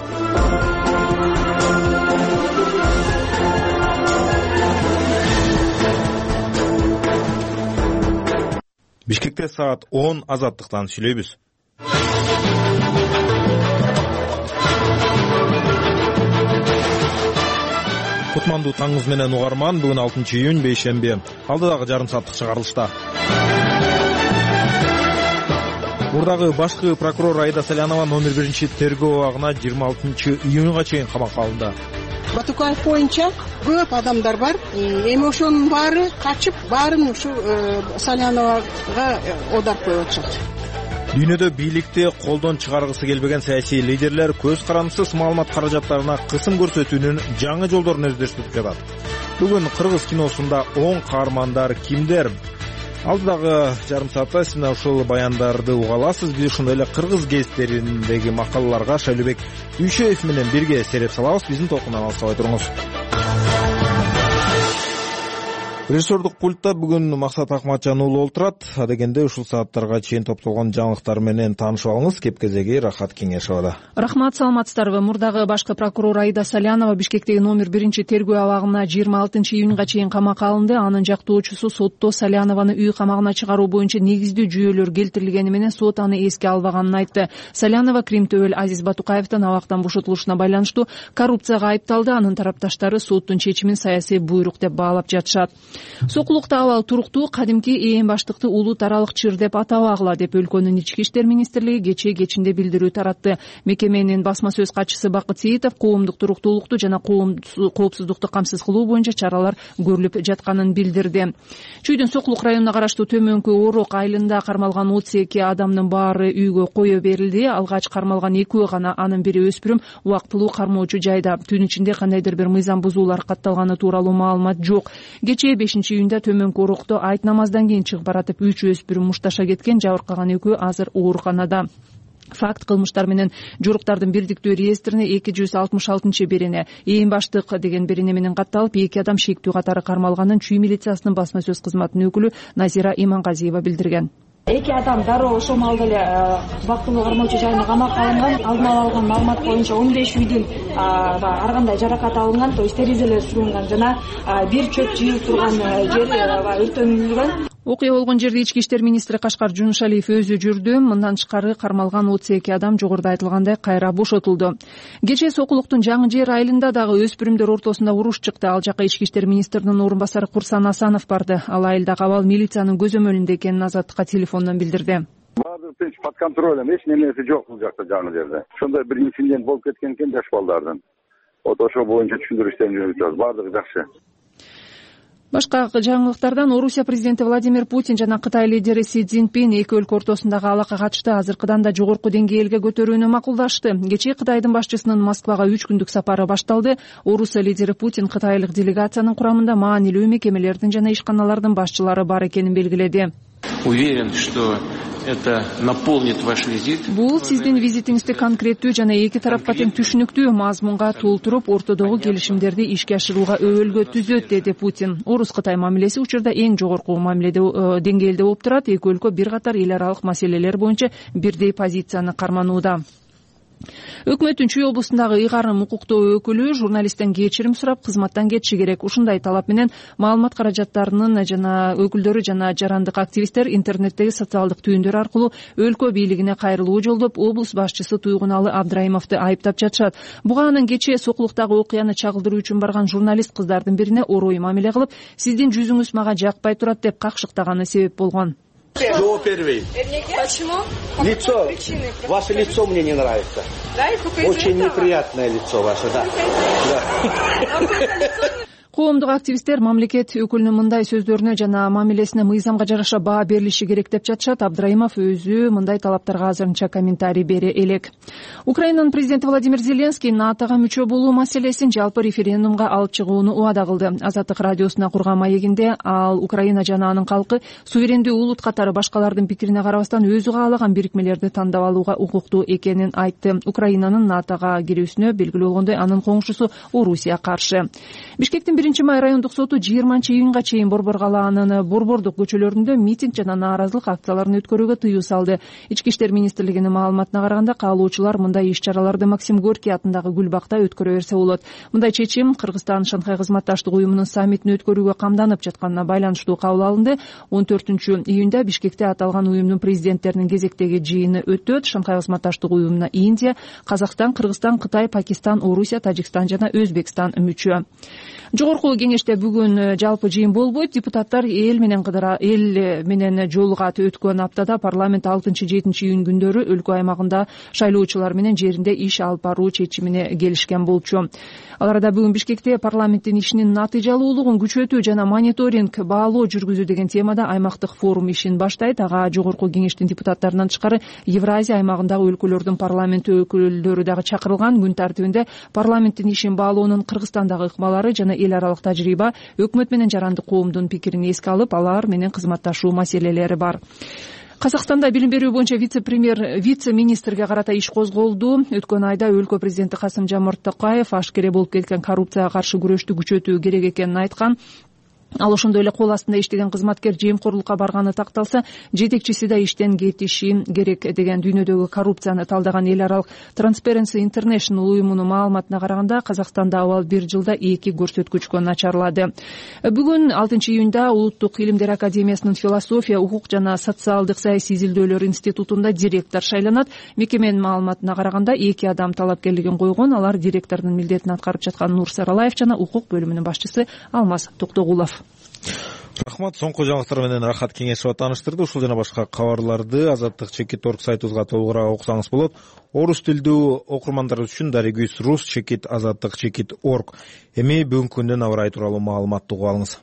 Бишкекте саат 10 азаттыктан сүйлөйбүз. Кутмандуу таңыңыз менен угарман. Бүгүн 6 июнь бейшемби. Алдыдагы жарым сааттык чыгарылышта. Мурдагы башкы прокурор Аида Салянова номер 1 тергөө абагына 26 июнга чейин камакка алынды. Батукаев боюнча көп адамдар бар. Эми ошонун баары качып, баарын ушу Саляновага оодарып коюп атышат. Дүйнөдө бийликти колдон чыгаргысы келбеген саясий лидерлер көз карандысыз маалымат каражаттарына кысым көрсөтүүнүн жаңы жолдорун өздөштүрүп жатат. Бүгүн кыргыз киносунда 10 каармандар кимдер? Алдыдагы жарым саатта сиз ушул баяндарды уга аласыз. Биз ошондой эле кыргыз гезиттериндеги макалаларга Шайлообек Үйшеев менен бирге сереп салабыз. Биздин толкундан алыстабай туруңуз. Режиссердук пультта бүгүн Максат Акматжан уулу олтурат. Адегенде ушул сааттарга чейин топтолгон жаңылыктар менен таанышып алыңыз. Кеп-кезеги Рахат Кеңешова. Рахмат, саламатсыздарбы. Мурдагы башкы прокурор Аида Салянова Бишкектеги номер 1 тергөө абагына 26 июнга чейин камакка алынды. Анын жактоочусу сотто Салянованы үй камагына чыгаруу боюнча негиздүү жүйөлөр келтирилгени менен сот аны эске албаганын айтты. Салянова Крим төбөл Азиз Батукаевдин абактан бошотулушуна байланыштуу коррупцияга айыпталды. Анын тарапташтары соттун чечимин саясий буйрук деп баалап жатышат. Сокулукта абал туруктуу, кадимки ээн баштыкты улут аралык чыр деп атабагыла деп өлкөнүн ички иштер министрлиги кече-кечинде билдирүү таратты. Мекеменин басма сөз катчысы Бакыт Сейитов коомдук туруктуулукту жана коопсуздукту камсыз кылуу боюнча чаралар көрүлүп жатканын билдирди. Чүйдүн Сокулук районуна караштуу Төмөнкү Орок айылында кармалган 32 адамдын баары үйгө кое берилди. Алгач кармалган 2 гана, анын бири өспүрүм, убактылуу кармоочу жайда. Түн ичинде кандайдыр бир мыйзам бузуулар катталганы тууралуу маалымат жок. Кечээ 5-июнда Төмөнкү Орокто айт намаздан кийин чыгып баратып 3 өспүрүм мушташа кеткен, жабыркаган 2 азыр ооруканада. Факт кылмыштар менен жоруктардын бирдиктүү реестрине 266 берене, ээн баштык деген берене менен катталып, 2 адам шектүү катары кармалганын Чүй милициясынын басма сөз кызматынын өкүлү Назира Имангазиева билдирген. 2 адам дароо ошол маалда эле убактылуу кармоочу жайына камакка алынган. Алдын ала алган маалымат боюнча 15 үйдүн ар кандай жаракат алынган, то есть терезелер сүрүлгөн жана бир чөп жыйылып турган жер өртөнүлгөн. Окуя болгон жерде ички иштер министри Кашкар Жунушалиев өзү жүрдү. Мындан тышкары кармалган 32 адам жогоруда айтылгандай кайра бошотулду. Кечээ Сокулуктун Жаңы Жер айылында дагы өспүрүмдөр ортосунда уруш чыкты. Ал жака ички иштер министринин орун басары Курсан Асанов барды. Ал айылдагы абал милициянын көзөмөлүндө экенин Азаттыкка телефондон билдирди. Баардыгы тынч, под контролем, эч нерсе жок бул жакта Жаңы Жерде. Ошондой бир инцидент болуп кеткен экен жаш балдардын. Ошол боюнча түшүндүрүү иштерин жүргүзүп жатабыз. Баардыгы жакшы. Башка жаңылыктардан Орусия президенти Владимир Путин жана Кытай лидери Си Цзиньпин эки өлкө ортосундагы алака катышты азыркыдан да жогорку деңгээлге көтөрүүнү макулдашты. Кечээ Кытайдын башчысынын Москвага 3 күндүк сапары башталды. Орусия лидери Путин кытайлык делегациянын курамында маанилүү мекемелердин жана ишканалардын башчылары бар экенин белгиледи. Уверен, что это наполнит ваш визит. Бул сиздин визитиңизди конкреттүү жана эки тарапка тең түшүнүктүү мазмунга толтуруп, ортодогу келишимдерди ишке ашырууга өбөлгө түзөт, деди Путин. Орус-Кытай мамилеси учурда эң жогорку мамиледе деңгээлде болуп турат. Эки өлкө бир катар эл аралык маселелер боюнча бирдей позицияны карманууда. Өкмөттүн Чүй облусундагы ыйгарым укуктуу өкүлү журналисттен кечирим сурап, кызматтан кетиши керек. Ушундай талап менен маалымат каражаттарынын жана өкүлдөрү жана жарандык активисттер интернеттеги социалдык түйүндөр аркылуу өлкө бийлигине кайрылуу жолдоп, облус башчысы Туйгуналы Абдрайымовду айыптап жатышат. Буга анын кечээ Сокулуктагы окуяны чагылдыруу үчүн барган журналист кыздардын бирине орой мамиле кылып, сиздин жүзүңүз мага жакпай турат деп какшыктаганы себеп болгон. Чего первый? Почему? Лицо. Ваше лицо мне не нравится. Очень неприятное лицо ваше, да. Коомдук активисттер мамлекет өкүлүнүн мындай сөздөрүнө жана мамилесине мыйзамга жараша баа берилиши керек деп жатышат. Абдрайымов өзү мындай талаптарга азырынча комментарий бере элек. Украинанын президенти Владимир Зеленский НАТОга мүчө болуу маселесин жалпы референдумга алып чыгууну убада кылды. Азаттык радиосуна курган маегинде ал Украина жана анын калкы суверендүү улут катары башкалардын пикирине карабастан өзү каалаган бирикмелерди тандап алууга укуктуу экенин айтты. Украинанын НАТОга кирүүсүнө белгилүү болгондой анын коңшусу Орусия каршы. Бишкектин 1-май райондук соту 20-июнга чейин Борбор калаанын борбордук көчөлөрүндө митинг жана нааразылык акцияларын өткөрүүгө тыюу салды. Ички иштер министрлигинин маалыматына караганда каалоочулар мындай иш-чараларды Максим Горький атындагы Гүлбакта өткөрө берсе болот. Мындай чечим Кыргызстан Шанхай кызматташтык уюмунун саммитин өткөрүүгө камданып жатканына байланыштуу кабыл алынды. 14-июнда Бишкекте аталган уюмдун президенттеринин кезектеги жыйыны өтөт. Шанхай кызматташтык уюмуна Индия, Казакстан, Кыргызстан, Кытай, Пакистан, Орусия, Тажикстан жана Өзбекстан мүчө. Жогорку кеңеште бүгүн жалпы жыйын болбойт. Депутаттар эл менен жолугат өткөн аптада парламент 6-7 июнь күндөрү өлкө аймагында шайлоочулар менен жеринде иш алып баруу чечимине келишкен болчу. Ал арада бүгүн Бишкекте парламенттин ишинин натыйжалуулугун күчөтүү жана мониторинг баалоо жүргүзүү деген темада аймактык форум ишин баштайт. Ага жогорку кеңештин депутаттарынан тышкары Евразия аймагындагы өлкөлөрдүн парламент өкүлдөрү дагы чакырылган. Күн тартибинде парламенттин ишин баалоонун Кыргызстандагы ыкмалары жана эл аралык тажрыйба, өкмөт менен жарандык коомдун пикирин эске алып, алар менен кызматташуу маселелери бар. Казакстанда билим берүү боюнча вице-министрге карата иш козголду. Өткөн айда өлкө президенти Касым-Жомарт Токаев ашкере болуп кеткен коррупцияга каршы күрөштү күчөтүү керек экенин айткан. Ал ошондой эле кол астында иштеген кызматкер жемкорлукка барганы такталса, жетекчиси да иштен кетиши керек деген дүйнөдөгү коррупцияны талдаган эл аралык Transparency International уюмунун маалыматына караганда, Казакстанда абал бир жылда 2 көрсөткүчкө начарлады. Бүгүн 6-июнда Улуттук илимдер академиясынын философия, укук жана социалдык саясий изилдөөлөр институтунда директор шайланат. Мекеменин маалыматына караганда 2 адам талапкерлигин койгон. Алар директордун милдетин аткарып жаткан Нур Саралаев жана укук бөлүмүнүн башчысы Алмаз Токтогулов. Рахмат. Соңку жаңылыктар менен Рахат Кеңешова тааныштырды. Ушул жана башка кабарларды Азаттык.org сайтыбызга толугураак окусаңыз болот. Орус тилдүү окурмандар үчүн Даригүз Рус Azаттык.org. Эми бүгүнкү күндүн аба ырайы тууралуу маалыматты угуп алыңыз.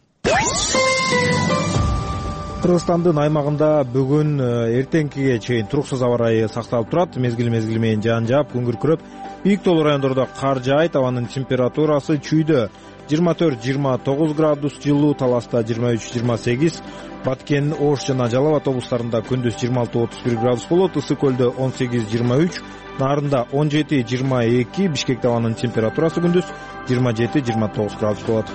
Кыргызстандын аймагында бүгүн эртеңкиге чейин туруксуз аба ырайы сакталып турат. Мезгил менен жаан жаап, күн күркүрөп, бийик тоолуу райондордо кар жаайт. Абанын температурасы чүйдө 24-29 градус, жылуу Таласта 23-28, Баткен, Ош жана Жалал Абад облустарында күндүз 26-31 градус болот, Ысык көлдө 18-23, Нарында 17-22, Бишкекте абанын температурасы күндүз 27-29 градус болот.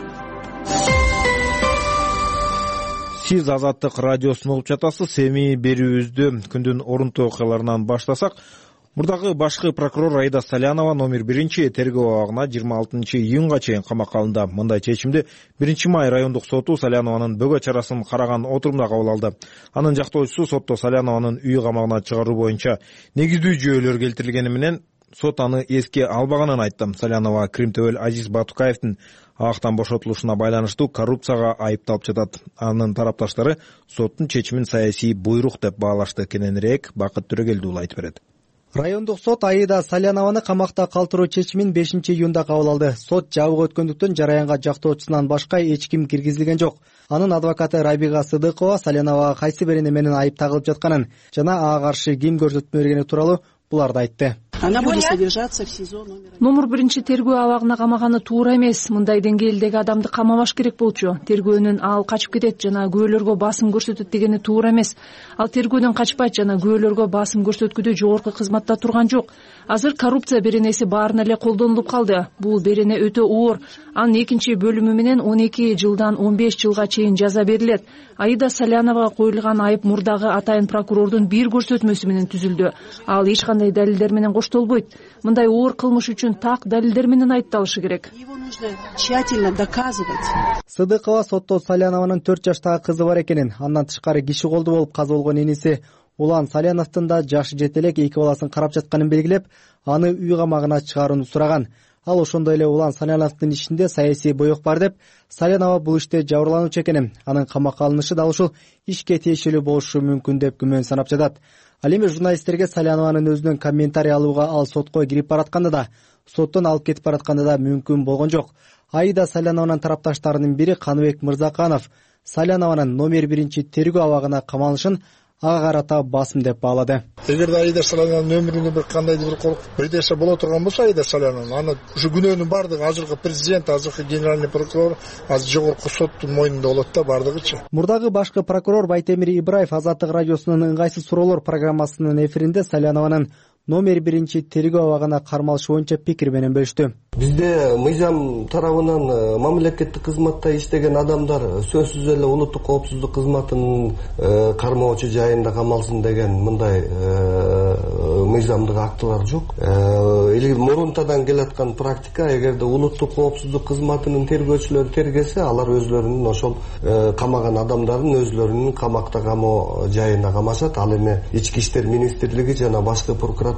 Сиз Азаттык радиосун угуп жатасыз. Эми берүүбүздү күндүн орунтуу окуяларынан баштасак, мурдагы башкы прокурор Аида Салянова номер 1 тергөө абагына 26-июнга чейин камакка алынды. Мындай чечимди 1-май райондук соту Салянованын бөгө чарасын караган отурумда кабыл алды. Анын жактоочусу сотто Салянованын үй камагына чыгаруу боюнча негиздүү жүйөлөр келтирилгени менен сот аны эске албаганын айтты. Салянова Кримтөбөл Азиз Батукаевдин абактан бошотулушуна байланыштуу коррупцияга айыпталып жатат. Анын тарапташтары соттун чечимин саясий буйрук деп баалашты. Кененирээк Бакыт Төрөгелдиұлы айтып берет. Райондук сот Аида Салянованы камакта калтыруу чечимин 5-июнда кабыл алды. Сот жабык өткөндүктөн жараянга жактоочусунан башка эч ким киргизилген жок. Анын адвокаты Рабига Сыдыкова Саляновага кайсы бир менен айып тагылып жатканын жана ага каршы ким көрсөтмө бергени тууралуу буларды айтты. Она будет содержаться в СИЗО номер 1 тергөө абагына камаганы туура эмес. Мындай деңгээлдеги адамды камабаш керек болчу. Тергөөнүн ал качып кетет жана күбөлөргө басым көрсөтөт дегени туура эмес. Ал тергөөдөн качпайт жана күбөлөргө басым көрсөткүдө жогорку кызматта турган жок. Азыр коррупция беренеси баарына эле колдонулуп калды. Бул берене өтө оор. Анын 2 бөлүмү менен 12 жылдан 15 жылга чейин жаза берилет. Аида Саляновага коюлган айып мурдагы атайын прокурордун бир көрсөтмөсү менен түзүлдү. Ал эч кандай далилдер менен коштолбойт. Мындай оор кылмыш үчүн так далилдер менен айыпталышы керек. Его нужно тщательно доказывать. Сыдыкова сотто Салянованын 4 жаштагы кызы бар экенин, андан тышкары киши колду болуп каза болгон иниси Улан Саляновдун да жашы жете элек 2 баласын карап жатканын белгилеп, аны үй камагына чыгарууну сураган. Ал ошондой эле Улан Саляновдун ишинде саясий боек бар деп, Салянова бул иште жабырлануучу экенин, анын камакка алынышы да ушул ишке тиешелүү болушу мүмкүн деп күмөн санап жатат. Ал эми журналисттерге Салянованын өзүнөн комментарий алууга ал сотко кирип баратканда да, соттон алып кетип баратканда да мүмкүн болгон жок. Аида Салянованын тарапташтарынын бири Каныбек Мырзаканов Салянованын номер 1 тергөө абагына камалышын ага карата басым деп баалады. Эгерде Аида Салянованын өмүрүнө бир кандайдыр бир нерсе боло турган болсо, Аида Салянова аны ушу күнөөнүн бардыгы азыркы президент, азыркы генеральный прокурор, азыр жогорку соттун мойнунда болот да бардыгычы. Мурдагы башкы прокурор Байтемир Ибраев Азаттык радиосунун ыңгайсыз суроолор программасынын эфиринде Салянованын номер 1 тергөө абагына кармалышы боюнча пикир менен бөлүштү. Бизде мыйзам тарабынан мамлекеттик кызматта иштеген адамдар сөзсүз эле улуттук коопсуздук кызматынын кармоочу жайында камалсын деген мындай мыйзамдык актылар жок. Мурунтадан келаткан практика, эгерде улуттук коопсуздук кызматынын тергөөчүлөрү тергесе, алар өзлөрүнүн ошол камаган адамдарын өзлөрүнүн камакта камоо жайына камашат. Ал эми Ички иштер министрлиги жана башка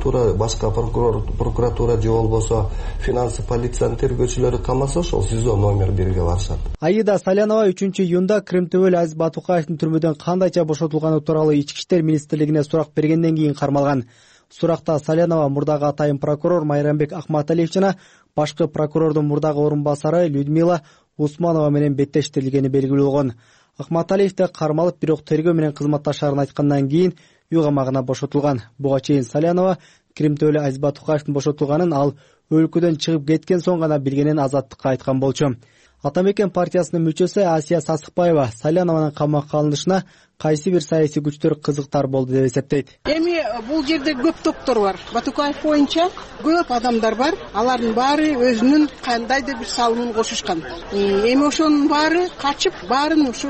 прокуратура же болбосо финансы полициянын тергөөчүлөрү камаса, ошол СИЗО номер 1-ге барышат. Аида Салянова 3-июнда Крымтөбөл Азиз Батукаевдин түрмөдөн кандайча бошотулганы тууралуу Ички иштер министрлигине сурак бергенден кийин кармалган. Суракта Салянова мурдагы атайын прокурор Майрамбек Акматалиев жана башкы прокурордун мурдагы орун басары Людмила Усманова менен беттештирилгени белгилүү болгон. Акматалиев да кармалып, бирок тергөө менен кызматташарын айткандан кийин үй камагына бошотулган. Буга чейин Салянова Крымтөбөл Азиз Батукаевдин бошотулганын ал өлкөдөн чыгып кеткен соң гана билгенин Азаттыкка айткан болчу. Атамекен партиясынын мүчөсү Асия Сасыкбаева Салянованын камакка алынышына кайсы бир саясий күчтөр кызыктар болду деп эсептейт. Эми бул жерде көп топтор бар. Батукаев боюнча көп адамдар бар. Алардын баары өзүнүн кандайдыр бир салымын кошушкан. Эми ошонун баары качып, баарын ушу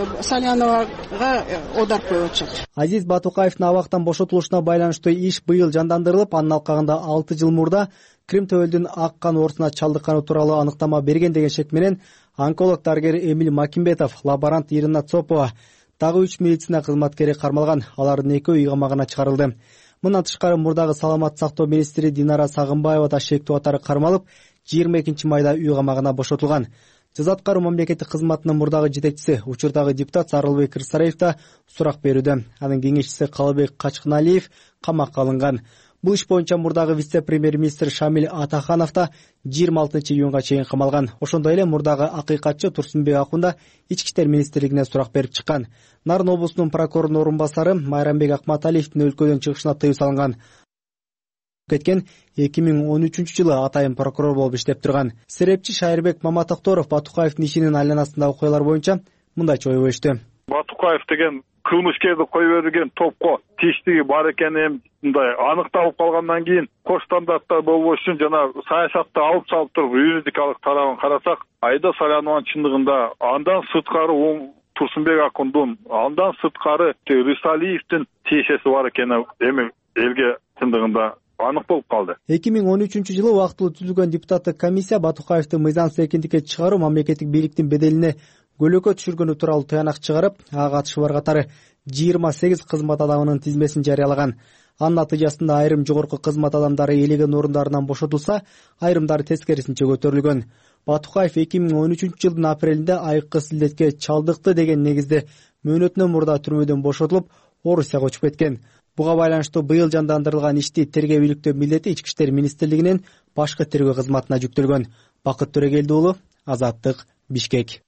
Саляновага оодарып коюп атышат. Азиз Батукаевдин абактан бошотулушуна байланыштуу иш быйыл жандандырылып, анын алкагында 6 жыл мурда Крымтөбөлдүн ак кан оорусуна чалдыкканы тууралуу аныктама берген деген шек менен онколог дарыгер Эмиль Макимбетов, лаборант Ирина Цопова, дагы 3 медицина кызматкери кармалган. Алардын экөө үй камагына чыгарылды. Мындан тышкары мурдагы саламат сактоо министри Динара Сагынбаева да шектүү катары кармалып, 22 майда үй камагына бошотулган. Жаза аткаруу мамлекеттик кызматынын мурдагы жетекчиси, учурдагы депутат Сарылбек Кырсараев да сурак берүүдө. Анын кеңешчиси Калыбек Качкыналиев камакка алынган. Бул иш боюнча мурдагы вице-премьер-министр Шамил Атаханов да 26 июнга чейин камалган. Ошондой эле мурдагы акыйкатчы Турсунбек Акун да Ички иштер министрлигине сурак берип чыккан. Нарын облусунун прокурорунун орун басары Майрамбек Акматалиевдин өлкөдөн чыгышына тыюу салынган. Кеткен 2013-жылы атайын прокурор болуп иштеп турган серепчи Шайырбек Маматокторов Батукаевдин ишинин айланасындагы окуялар боюнча мындайча ой бөлүштү. Батукаев деген кылмышкерди коюп берген топко тийиштиги бар экени мындай аныкталып калгандан кийин кош стандарттар болбош үчүн жана саясатты алып салып туруп юридикалык тарабын карасак, Аида Салянованын чындыгында андан сырткары Турсунбек Акундун, андан сырткары Рысалиевдин тиешеси бар экени эми элге чындыгында анык болуп калды. 2013-жылы убактылуу түзүлгөн депутаттык комиссия Батукаевди мыйзамсыз эркиндикке чыгаруу мамлекеттик бийликтин беделине көлөкө түшүргөнү тууралуу таянак чыгарып, ага катышы бар катары 28 кызмат адамынын тизмесин жарыялаган. Анын натыйжасында айрым жогорку кызмат адамдары ээлеген орундарынан бошотулса, айрымдары тескерисинче көтөрүлгөн. Батукаев 2013-жылдын апрелинде айыккы силдетке чалдыкты деген негизде мөөнөтүнөн мурда түрмөдөн бошотулуп, Орусияга көчүп кеткен. Буга байланыштуу быйыл жандандырылган ишти тергөө бийликтөө милдети Ички иштер министрлигинин башкы тергөө кызматына жүктөлгөн. Бакыт Төрөгелди уулу, Азаттык, Бишкек.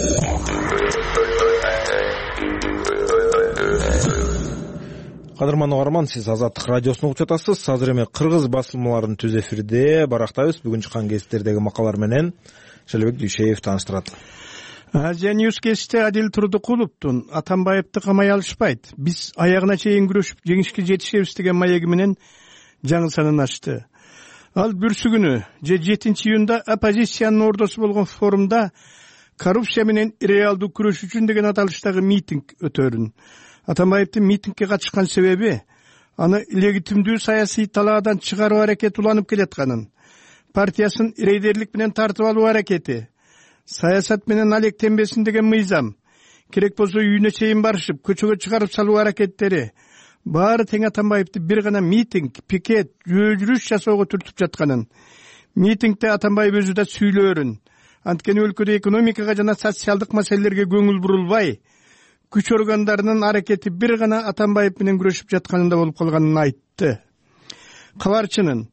Кадырман угарман, сиз Азаттык радиосун угуп жатасыз. Азыр эми кыргыз басылмаларынын түз эфирде барактайбыз. Бүгүн чыккан гезиттердеги макалалар менен Шелбек Дүйшеев тааныштырат. Азия Ньюс гезити Адил Турдукуловдун Атамбаевди камай алышпайт, биз аягына чейин күрөшүп жеңишке жетишебиз деген маеги менен жаңы санын ачты. Ал бүрсүгүнү 7 июнда оппозициянын ордосу болгон форумда коррупция менен реалдуу күрөш үчүн деген аталыштагы митинг өтөрүн. Атамбаевдин митингге катышкан себеби аны легитимдүү саясий талаадан чыгаруу аракети уланып келатканын, партиясын рейдерлик менен тартып алуу аракети, саясат менен алектенбесин деген мыйзам, керек болсо үйүнө чейин барышып, көчөгө чыгарып салуу аракеттери баары тең Атамбаевди бир гана митинг, пикет, жүрүш жасоого түртүп жатканын, митингде Атамбаев өзү да сүйлөөрүн, анткени өлкөдө экономикага жана социалдык маселелерге көңүл бурулбай, күч органдарынын аракети бир гана Атамбаев менен күрөшүп жатканында болуп калганын айтты. Кабарчынын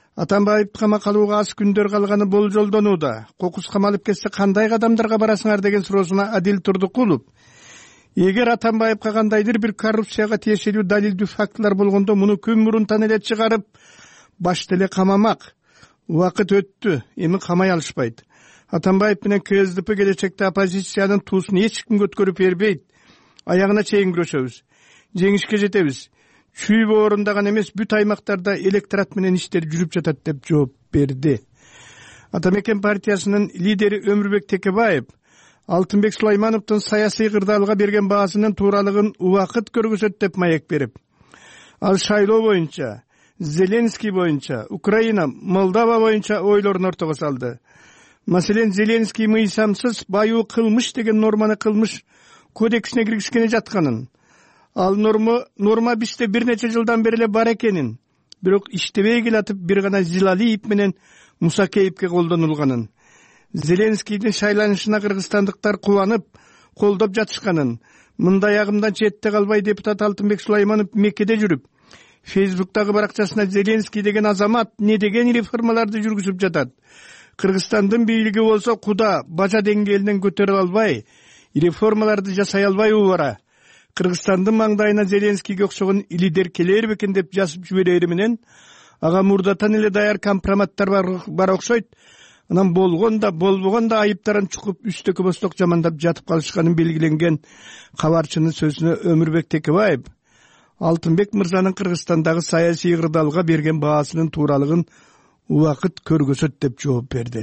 Атамбаев камакка алууга аз күндөр калганы болжолдонууда. Кокус камалып кетсе кандай кадамдарга барасыңар деген суроосуна Адил Турдукулов, эгер Атамбаевка кандайдыр бир коррупцияга тиешелүү далилдүү фактылар болгондо муну күн мурун эле чыгарып башта эле камамак. Убакыт өттү, эми камай алышпайт. Атамбаев менен КСДП келечекте оппозициянын туусун эч кимге өткөрүп бербейт. Аягына чейин күрөшөбүз. Жеңишке жетебиз. Чүйбө орундаган эмес, бүт аймактарда электорат менен иштер жүрүп жатат деп жооп берди. Атамекен партиясынын лидери Өмүрбек Текебаев Алтынбек Сулаймановдун саясий кырдаалга берген баасынын тууралыгын убакыт көргөзөт деп маек берип, ал шайлоо боюнча, Зеленский боюнча, Украина, Молдова боюнча ойлорун ортого салды. Маселен, Зеленский мыйсамсыз баюу кылмыш деген норманы кылмыш кодексине киргизгени жатканын, ал норма бизде бир нече жылдан бери эле бар экенин, бирок иштебей келатып бир гана Зилалиев менен Мусакеевке колдонулганын, Зеленскийдин шайланышына кыргызстандыктар кубанып, колдоп жатышканын, мындай агымдан четте калбай депутат Алтынбек Сулайманов Меккеде жүрүп, Фейсбуктагы баракчасына Зеленский деген азамат не деген реформаларды жүргүзүп жатат, Кыргызстандын бийлиги болсо куда бажа деңгээлинен көтөрүп албай, реформаларды жасай албай убара, Кыргызстандын маңдайына Зеленскийге окшогон лидер келер бекен деп жазып жиберери менен ага мурдатан эле даяр компроматтар бар окшойт. Анан болгон да болбогон да айыптарын чукуп үстөкө босток жамандап жатып калышканын белгиленген кабарчынын сөзүнө Өмүрбек Текебаев Алтынбек мырзанын Кыргызстандагы саясий кырдаалга берген баасынын тууралыгын убакыт көргөзөт деп жооп берди.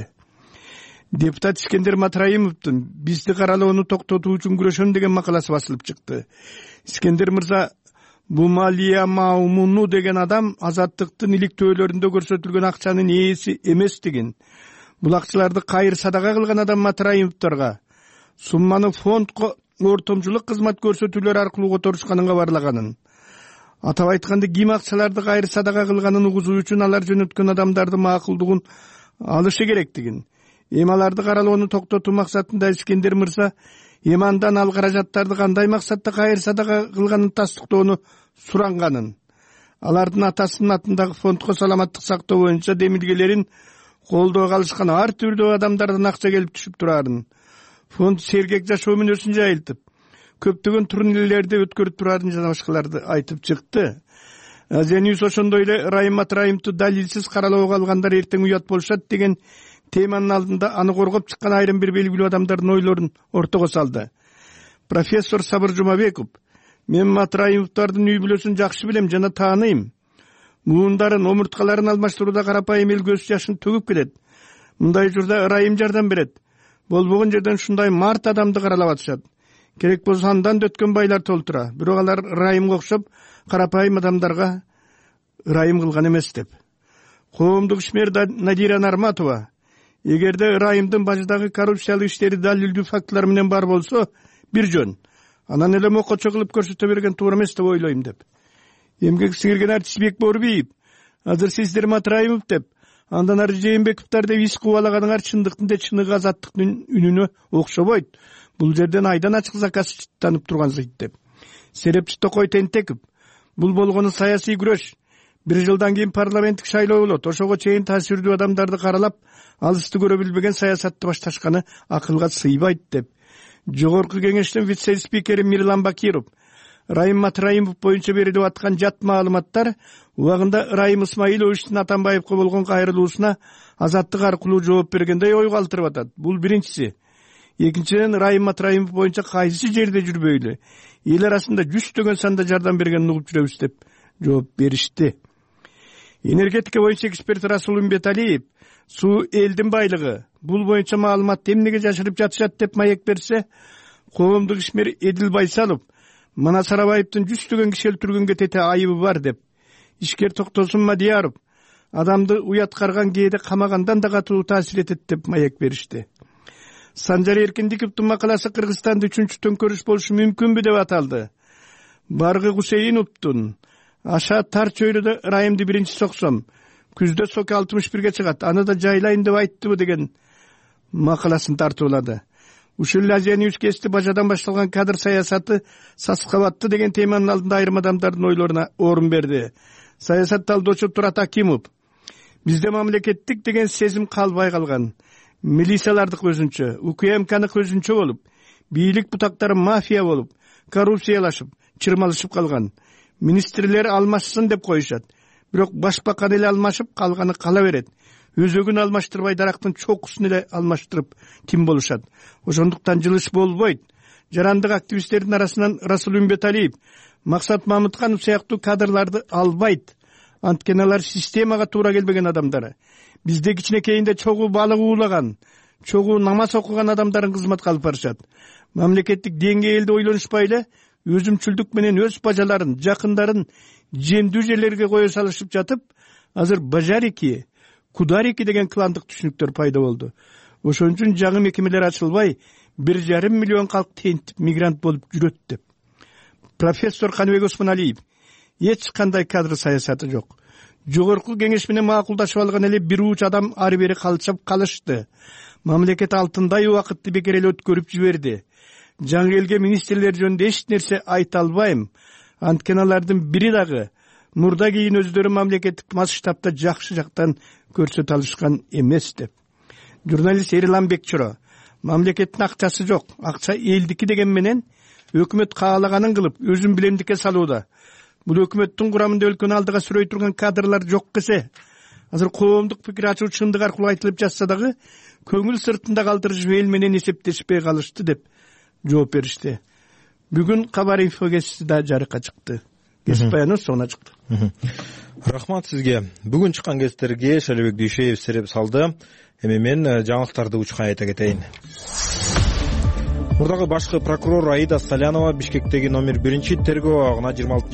Депутат Искендер Матраимовдун бизди каралоону токтотуу үчүн күрөшөм деген макаласы басылып чыкты. Искендер мырза Бумалия Маумуну деген адам азаттыктын иликтөөлөрүндө көрсөтүлгөн акчанын ээси эмес деген. Бул акчаларды кайыр садага кылган адам Матраимовдорго сумманы фондко ортомчулук кызмат көрсөтүүлөр аркылуу которушканын кабарлаганын. Атап айтканда, ким акчаларды кайыр садага кылганын угузуу үчүн алар жөнөткөн адамдардын макулдугун алышы керектигин, эми аларды каралоону токтотуу максатында Искендер мырза андан ал каражаттарды кандай максатта кайыр садага кылганын тастыктоону суранганын, алардын атасынын атындагы фондко саламаттык сактоо боюнча демилгелерин колдоо калышкан ар түрдүү адамдардан акча келип түшүп турарын, фонд сергек жашоо мүнөзүн жайылтып, көптөгөн турнирлерди өткөрүп турарын жана башкаларды айтып чыкты. Азенюс ошондой эле Райым Матраимовду далилсиз каралоого алгандар эртең уят болушат деген теманын алдында аны коргоп чыккан айрым бир белгилүү адамдардын ойлорун ортого салды. Профессор Сабыр Жумабеков: мен Матраимовдардын үй бүлөсүн жакшы билем жана тааныйм. Муундарын, омурткаларын алмаштырууда карапайым эл көз жашын төгүп келет. Мындай учурда ырайым жардам берет. Болбогон жерден ушундай март адамды каралап атышат. Керек болсо андан өткөн байлар толтура. Бирок алар ырайымга окшоп карапайым адамдарга ырайым кылган эмес деп. Коомдук ишмер Надира Нарматова: эгерде ырайымдын бажыдагы коррупциялык иштери далилдүү фактылар менен бар болсо бир жөн, анан эле мокочо кылып көрсөтө берген туура эмес деп ойлойм деп. Эмгек сиңирген артист Бекборбиев: азыр сиздер Матраимов деп, андан ары Жээнбековдор деп ис кубалаганыңар чындыктын чыныгы азаттыктын үнүнө окшобойт. Бул жерден айдан ачык заказчылык турган зыйт деп. Серепчи Токой Тентеков: бул болгону саясий күрөш. Бир жылдан кийин парламенттик шайлоо болот. Ошого чейин таасирдүү адамдарды каралап, алысты көрө билбеген саясатты башташканы акылга сыйбайт деп. Жогорку кеңештин вице-спикери Мирлан Бакиров: Райым Матраимов боюнча берилип аткан жат маалыматтар убагында Райым Исмаиловичтин Атамбаевге болгон кайрылуусуна азаттык аркылуу жооп бергендей ой калтырып атат. Бул биринчиси. Экинчиден, Райым Матраимов боюнча кайсы жерде жүрбөйлү, эл арасында жүздөгөн санда жардам бергенин угуп жүрөбүз деп жооп беришти. Энергетика боюнча эксперт Расул Умбеталиев: суу элдин байлыгы, бул боюнча маалыматты эмнеге жашырып жатышат деп маек берсе, коомдук ишмер Эдил Байсалов: Манас Арабаевдин жүздөгөн киши өлтүргөнгө тете айыбы бар деп. Ишкер Токтосун Мадияров: адамды уят карган кээде камагандан да катуу таасир этет деп маек беришти. Санжар Эркиндиковдун макаласы Кыргызстанда 3-чү төңкөрүш болушу мүмкүнбү деп аталды. Баргы Гусейновдун аша тар чөйрөдө ырайымды биринчи соксом, күздө соки 61ге чыгат, аны да жайлайын деп айттыбы деген макаласын тартуулады. Ушул Азия-Ньюс кести бажадан башталган кадр саясаты саскабатты деген теманын алдында айрым адамдардын ойлоруна орун берди. Саясат талдоочу Турат Акимов: бизде мамлекеттик деген сезим калбай калган. Милициялардык өзүнчө, УКМКныкы өзүнчө болуп, бийлик бутактары мафия болуп, коррупциялашып, чырмалышып калган. Министрлер алмашсын деп коюшат. Бирок башбакан эле алмашып, калганы кала берет. Өзөгүн алмаштырбай дарактын чокусун эле алмаштырып тим болушат. Ошондуктан жылыш болбойт. Жарандык активисттердин арасынан Расул Үмбеталиев, Максат Мамытканов сыяктуу кадрларды албайт. Анткени алар системага туура келбеген адамдар. Бизде кичинекейинде чогуу балык уулаган, чогуу намаз окуган адамдарын кызматка алып барышат. Мамлекеттик деңгээлде ойлонушпай эле өзүмчүлдүк менен өз бажаларын, жакындарын жемдүү жерлерге кое салышып жатып, азыр бажарики, кударики деген кландык түшүнүктөр пайда болду. Ошон үчүн жаңы мекемелер ачылбай, 1,5 миллион калк тентип мигрант болуп жүрөт деп. Профессор Каныбек Осмоналиев, эч кандай кадр саясаты жок. Жогорку кеңеш менен макулдашып алган эле бир уч адам ары бери калчап калышты. Мамлекет алтындай убакытты бекер эле өткөрүп жиберди. Жаңы элге министрлер жөнүндө эч нерсе айта албайм. Анткени алардын бири дагы мурда кийин өздөрү мамлекеттик масштабта жакшы жактан көрсөтө алышкан эмес деп. Журналист Эрлан Бекчоро, мамлекеттин акчасы жок, акча элдики деген менен өкмөт каалаганын кылып, өзүн билемдикке салууда. Бул өкмөттүн курамында өлкөнү алдыга сүрөй турган кадрлар жок кесе, азыр коомдук пикир ачуу чындык аркылуу айтылып жатса дагы, көңүл сыртында калтырышып эл менен эсептешпей калышты деп жооп беришти. Бүгүн Кабар инфо кесип да жарыкка чыкты. Кесип баяны соңуна чыкты. Рахмат сизге. Бүгүн чыккан кесиптерге Шалибек Дүйшеев сереп салды. Эми мен жаңылыктарды учка айта кетейин. Мурдагы башкы прокурор Аида Салянова Бишкектеги номер 1 тергөө абагына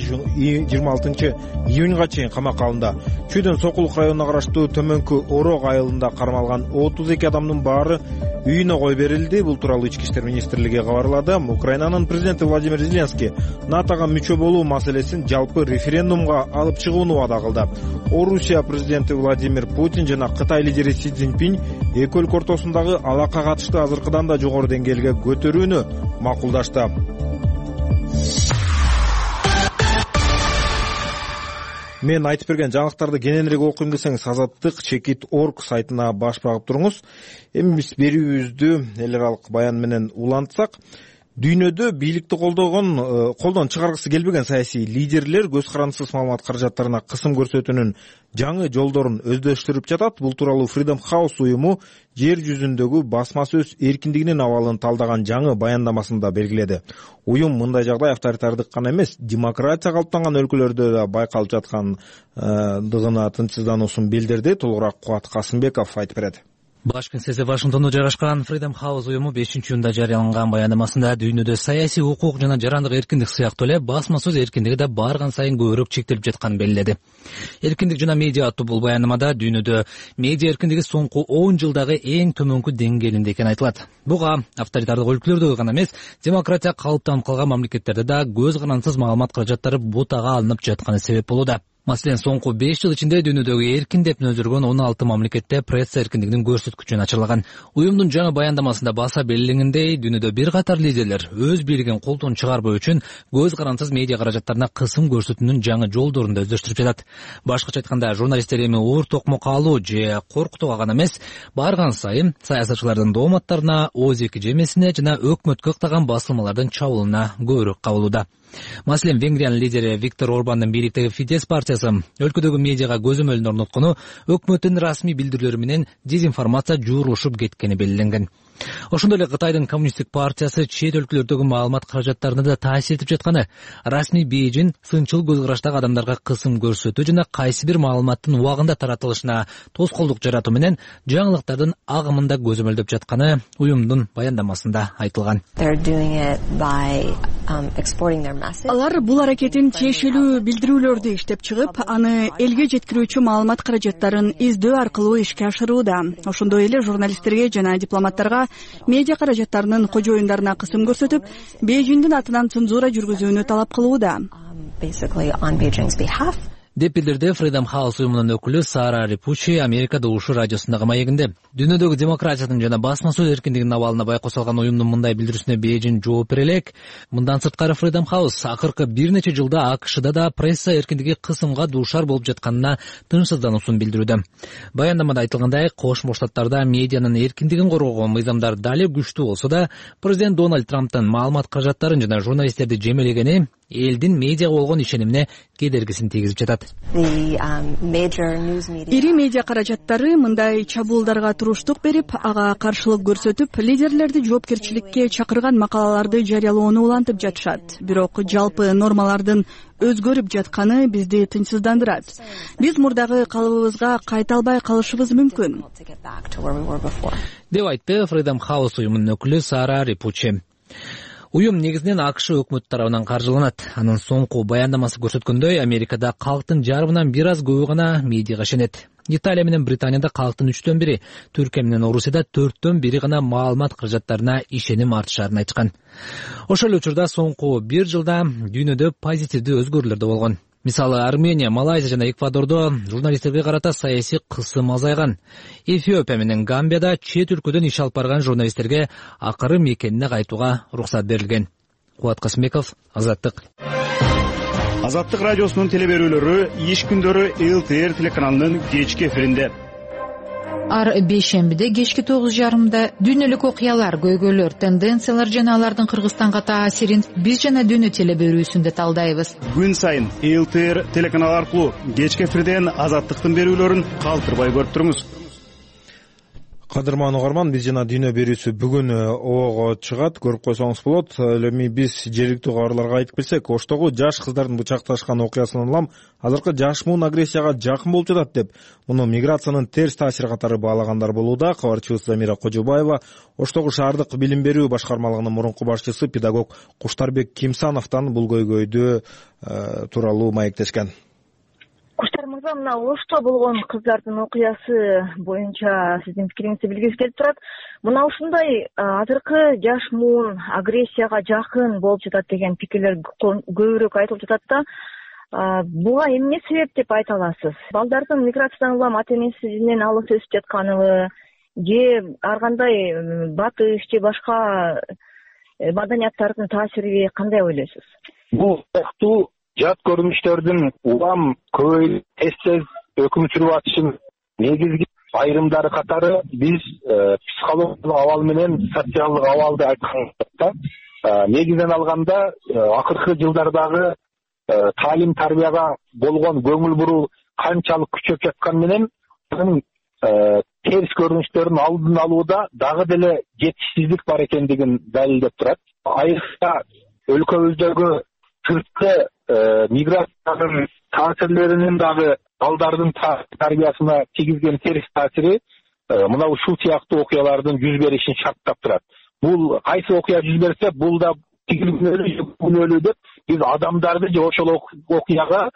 26 июнга чейин камакка алынды. Чүйдөн Сокулук районуна караштуу Төмөнкү Орок айылында кармалган 32 адамдын баары үйүнө кой берилди. Бул тууралуу Ички иштер министрлиги кабарлады. Украинанын президенти Владимир Зеленский НАТОга мүчө болуу маселесин жалпы референдумга алып чыгууну ваада кылды. Орусия президенти Владимир Путин жана Кытай лидери Си Цзиньпин эки өлкө ортосундагы алака катышты азыркыдан да жогору деңгээлге көтөрүүнү макулдашты. Мен айтып берген жаңылыктарды кененирээк окуйм десеңиз Азаттык.org сайтына баш багып туруңуз. Эми биз берүүбүздү эл аралык баян менен улантсак, дүйнөдө бийликти колдон чыгаргысы келбеген саясий лидерлер көз карандысыз маалымат каражаттарына кысым көрсөтүүнүн жаңы жолдорун өздөштүрүп жатат. Бул тууралуу Freedom House уюму жер жүзүндөгү басма сөз эркиндигинин абалын талдаган жаңы баяндамасында белгиледи. Уюм мындай жагдай авторитардык гана эмес, демократия калыптанган өлкөлөрдө да байкалып жаткандыгына тынчсыздануусун билдирди. Толугураак Кубат Касымбеков айтып берет. Башкы СС Вашингтондо жайгашкан Freedom House уюму 5-июнда жарыяланган баяндамасында дүйнөдө саясий укук жана жарандык эркиндик сыяктуу эле басма сөз эркиндиги да барган сайын көбүрөөк чектелип жатканын белгиледи. Эркиндик жана медиа аттуу бул баяндамада дүйнөдө медиа эркиндиги соңку 10 жылдагы эң төмөнкү деңгээлинде экени айтылат. Буга авторитардык өлкөлөрдө гана эмес, демократия калыптанып калган мамлекеттерде да көз карандысыз маалымат каражаттары бутага алынып жатканы себеп болууда. Маселен, соңку 5 жыл ичинде дүйнөдөгү эркин деп нөзүргөн 16 мамлекетте пресса эркиндигинин көрсөткүчүн ачырлаган. Уюмдун жаңы баяндамасында баса белгиленгендей, дүйнөдө бир катар лидерлер өз бийлигин колдон чыгарбоо үчүн көз карандысыз медиа каражаттарына кысым көрсөтүүнүн жаңы жолдорун өздөштүрүп жатат. Башкача айтканда, журналисттер эми оор токмокко алуу же коркутууга гана эмес, барган сайын саясатчылардын дооматтарына, ОЗЕК жемесине жана өкмөткө ыктаган басылмалардын чабуулуна көбүрөөк кабылууда. Маселен, Венгриянын лидери Виктор Орбандын бийликтеги Фидес партиясы өлкөдөгү медиага көзөмөлүн орноткону өкмөттүн расмий билдирүүлөрү менен дезинформация жуурушуп кеткени белгиленген. Ошондой эле Кытайдын коммунисттик партиясы чет өлкөлөрдөгү маалымат каражаттарына да таасир этип жатканы, расмий Бейжин сынчыл көз караштагы адамдарга кысым көрсөтүү жана кайсы бир маалыматтын убагында таратылышына тоскоолдук жаратуу менен жаңылыктардын агымында көзөмөлдөп жатканы уюмдун баяндамасында айтылган. Алар бул аракетин тиешелүү билдирүүлөрдү иштеп чыгып, аны элге жеткирүүчү маалымат каражаттарын издөө аркылуу ишке ашырууда. Ошондой эле журналисттерге жана дипломаттарга медиа каражаттарынын кожоюндарына кысым көрсөтүп, Бейжиңдин атынан цензура жүргүзүүнү талап кылууда. деп билдирди Freedom House уюмунун өкүлү Сара Рипучи Америкада ушу радиосундагы маегинде. Дүйнөдөгү демократиянын жана басма сөз эркиндигинин абалына байкоо салган уюмдун мындай билдирүүсүнө Бейжиң жооп бере элек. Мындан сырткары Freedom House акыркы бир нече жылда АКШда да пресса эркиндиги кысымга дуушар болуп жатканына тынчсыздануусун билдирүүдө. Баяндамада айтылгандай, Кошмо Штаттарда медианын эркиндигин коргоого мыйзамдар дали күчтүү болсо да, президент Дональд Трамптын маалымат каражаттарын жана журналисттерди жемелегени элдин медиага болгон ишенимине кедергисин тийгизип жатат. Ири медиа каражаттары мындай чабуулдарга туруштук берип, ага каршылык көрсөтүп, лидерлерди жоопкерчиликке чакырган макалаларды жарыялоону улантып жатышат. Бирок жалпы нормалардын өзгөрүп жатканы бизди тынчсыздандырат. Биз мурдагы калыбыбызга кайта албай калышыбыз мүмкүн, деп айтты Freedom House уюмунун өкүлү Сара Рипучи. Уюм негизинен АКШ өкмөтү тарабынан каржыланат. Анын соңку баяндамасы көрсөткөндөй, Америкада калктын жарымынан бир аз көбү гана медиага ишенет. Италия менен Британияда калктын 3/1, Түркия менен Орусияда 4/1 гана маалымат каражаттарына ишеним артышарын айтышкан. Ошол эле учурда соңку бир жылда дүйнөдө позитивдүү өзгөрүүлөр да болгон. Мисалы, Армения, Малайзия жана Эквадордо журналисттерге карата саясий кысым азайган. Эфиопия менен Гамбияда чет өлкөдөн иш алып барган журналисттерге акыры мекенине кайтууга уруксат берилген. Кубат Касымбеков, Азаттык. Азаттык радиосунун телеберүүлөрү иш күндөрү ЛТР телеканалынын кечки эфиринде. Ар бейшембиде кечки 9:30 дүйнөлүк окуялар, көйгөйлөр, тенденциялар жана алардын Кыргызстанга таасирин биз жана дүйнө телеберүүсүндө талдайбыз. Күн сайын ЛТР телеканалы аркылуу кечки эфирден Азаттыктын берүүлөрүн калтырбай көрүп туруңуз. Кадырман угарман, биз жана дүйнө берүүсү бүгүн ого чыгат, көрүп койсоңуз болот. Эми биз жергиликтүү кабарларга айтып берсек, Оштогу жаш кыздардын бычакташкан окуясынан улам азыркы жаш муун агрессияга жакын болуп жатат деп, муну миграциянын терс таасири катары баалагандар болууда. Кабарчыбыз Замира Кожобаева Оштогу шаардык билим берүү башкармалыгынын мурунку башчысы педагог Куштарбек Кимсановдон бул көйгөйдү тууралуу маектешкен. Куштар мырза, мына Ошто болгон кыздардын окуясы боюнча сиздин пикириңизди билгибиз келип турат. Мына ушундай азыркы жаш муун агрессияга жакын болуп жатат деген пикирлер көбүрөөк айтылып жатат да. Буга эмне себеп деп айта аласыз? Балдардын миграциядан улам ата энесинен алыс өсүп жатканыбы, же ар кандай батыш же башка маданияттардын таасириби, кандай ойлойсуз? Бул жат көрүнүштөрдүн улам көбөйүп тез өкүм сүрүп атышын негизги айрымдары катары биз психологиялык абал менен социалдык абалды айтканда, негизинен алганда акыркы жылдардагы таалим тарбияга болгон көңүл буруу канчалык күчөп жатканы менен анын терс көрүнүштөрүнүн алдын алууда дагы деле жетишсиздик бар экендигин далилдеп турат. Айрыкча өлкөбүздөгү сырткы миграциянын таасирлеринин дагы балдардын тарбиясына тийгизген терс таасири мына ушул сыяктуу окуялардын жүз беришин шарттап турат. Бул кайсы окуя жүз берсе, бул да тигилгүнөлүү деп биз адамдарды же ошол окуяга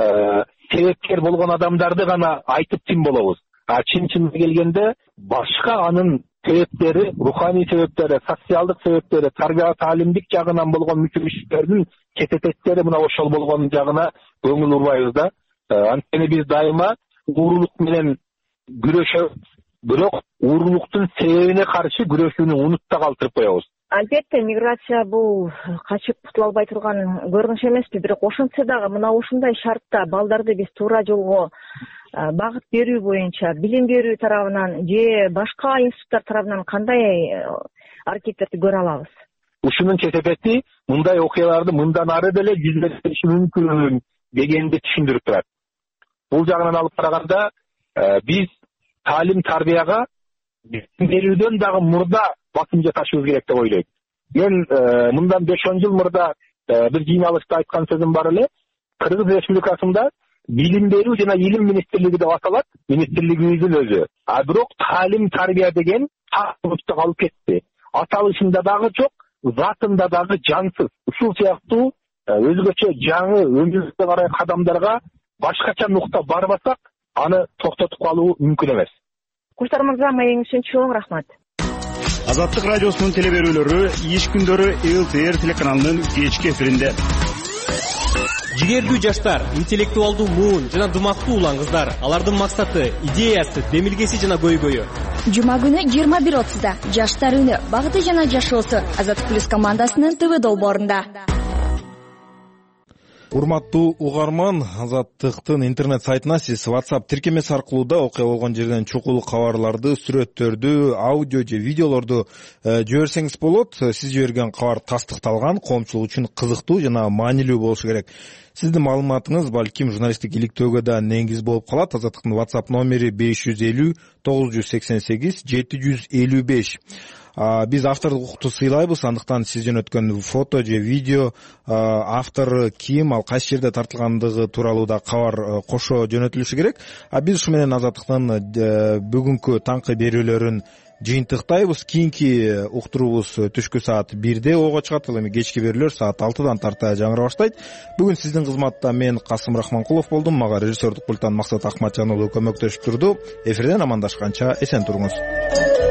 себепкер болгон адамдарды гана айтып тим болобуз. Чын келгенде башка анын себептери, руханий себептери, социалдык себептери, тарбия таалимдик жагынан болгон мүчүлүштөрдүн кетететтери мына ошол болгон жагына көңүл урбайбыз да. Анткени биз дайыма уурулук менен күрөшөбүз, бирок уурулуктун себебине каршы күрөшүүнү унутта калтырып коебуз. Албетте, миграция бул качып кутула албай турган көрүнүш эмеспи, бирок ошентсе дагы мына ушундай шартта балдарды биз туура жолго багыт берүү боюнча билим берүү тарабынан же башка институттар тарабынан кандай аракеттерди көрө алабыз? Ушунун чечети мындай окуяларды мындан ары деле жүзөтүш мүмкүн дегенди түшүндүрүп турат. Бул жагынан алып караганда биз таалим тарбияга берүүдөн дагы мурда басым жасашыбыз керек деп ойлойм. Мен мындан 5-10 жыл мурда бир жыйналышта айткан сөзүм бар эле. Кыргыз Республикасында билим берүү жана илим министрлиги деп аталат, министрлигибиздин өзү. Бирок таалим тарбия деген унутта калып кетти. Аталышында дагы жок, затында дагы жансыз. Ушул сыяктуу өзгөчө жаңы өмүргө карай кадамдарга башкача нукта барбасак, аны токтотуп калуу мүмкүн эмес. Куштар мырза, маегиңиз үчүн чоң рахмат. Азаттык радиосунун телеберүүлөрү иш күндөрү ЛТР телеканалынын кечки эфиринде. Жигердүү жаштар, интеллектуалдуу муун жана дымактуу улан кыздар. Алардын максаты, идеясы, демилгеси жана көйгөйү. Жума күнү 21:30-да Жаштар үнү, багыты жана жашоосу Азаттык плюс командасынын ТВ долбоорунда. Урматтуу угарман, Азаттыктын интернет сайтына сиз WhatsApp тиркемеси аркылуу да окуя болгон жерден чукул кабарларды, сүрөттөрдү, аудио же видеолорду жиберсеңиз болот. Сиз жиберген кабар тастыкталган, коомчулук үчүн кызыктуу жана маанилүү болушу керек. Сиздин маалыматыңыз балким журналисттик иликтөөгө да негиз болуп калат. Азаттыктын WhatsApp номери 550 988 755. Биз автордук укукту сыйлайбыз, андыктан сиз жөнөткөн фото же видео автору ким, ал кайсы жерде тартылгандыгы тууралуу да кабар кошо жөнөтүлүшү керек. Биз ушу менен Азаттыктын бүгүнкү таңкы берүүлөрүн жыйынтыктайбыз. Кийинки уктуруубуз түшкү саат 1-де ого чыгат, ал эми кечки берүүлөр саат 6-дан тарта жаңыра баштайт. Бүгүн сиздин кызматта мен Касым Рахманкулов болдум, мага режиссердук пульттан Максат Акматжан уулу көмөктөшүп турду. Эфирден амандашканча эсен туруңуз.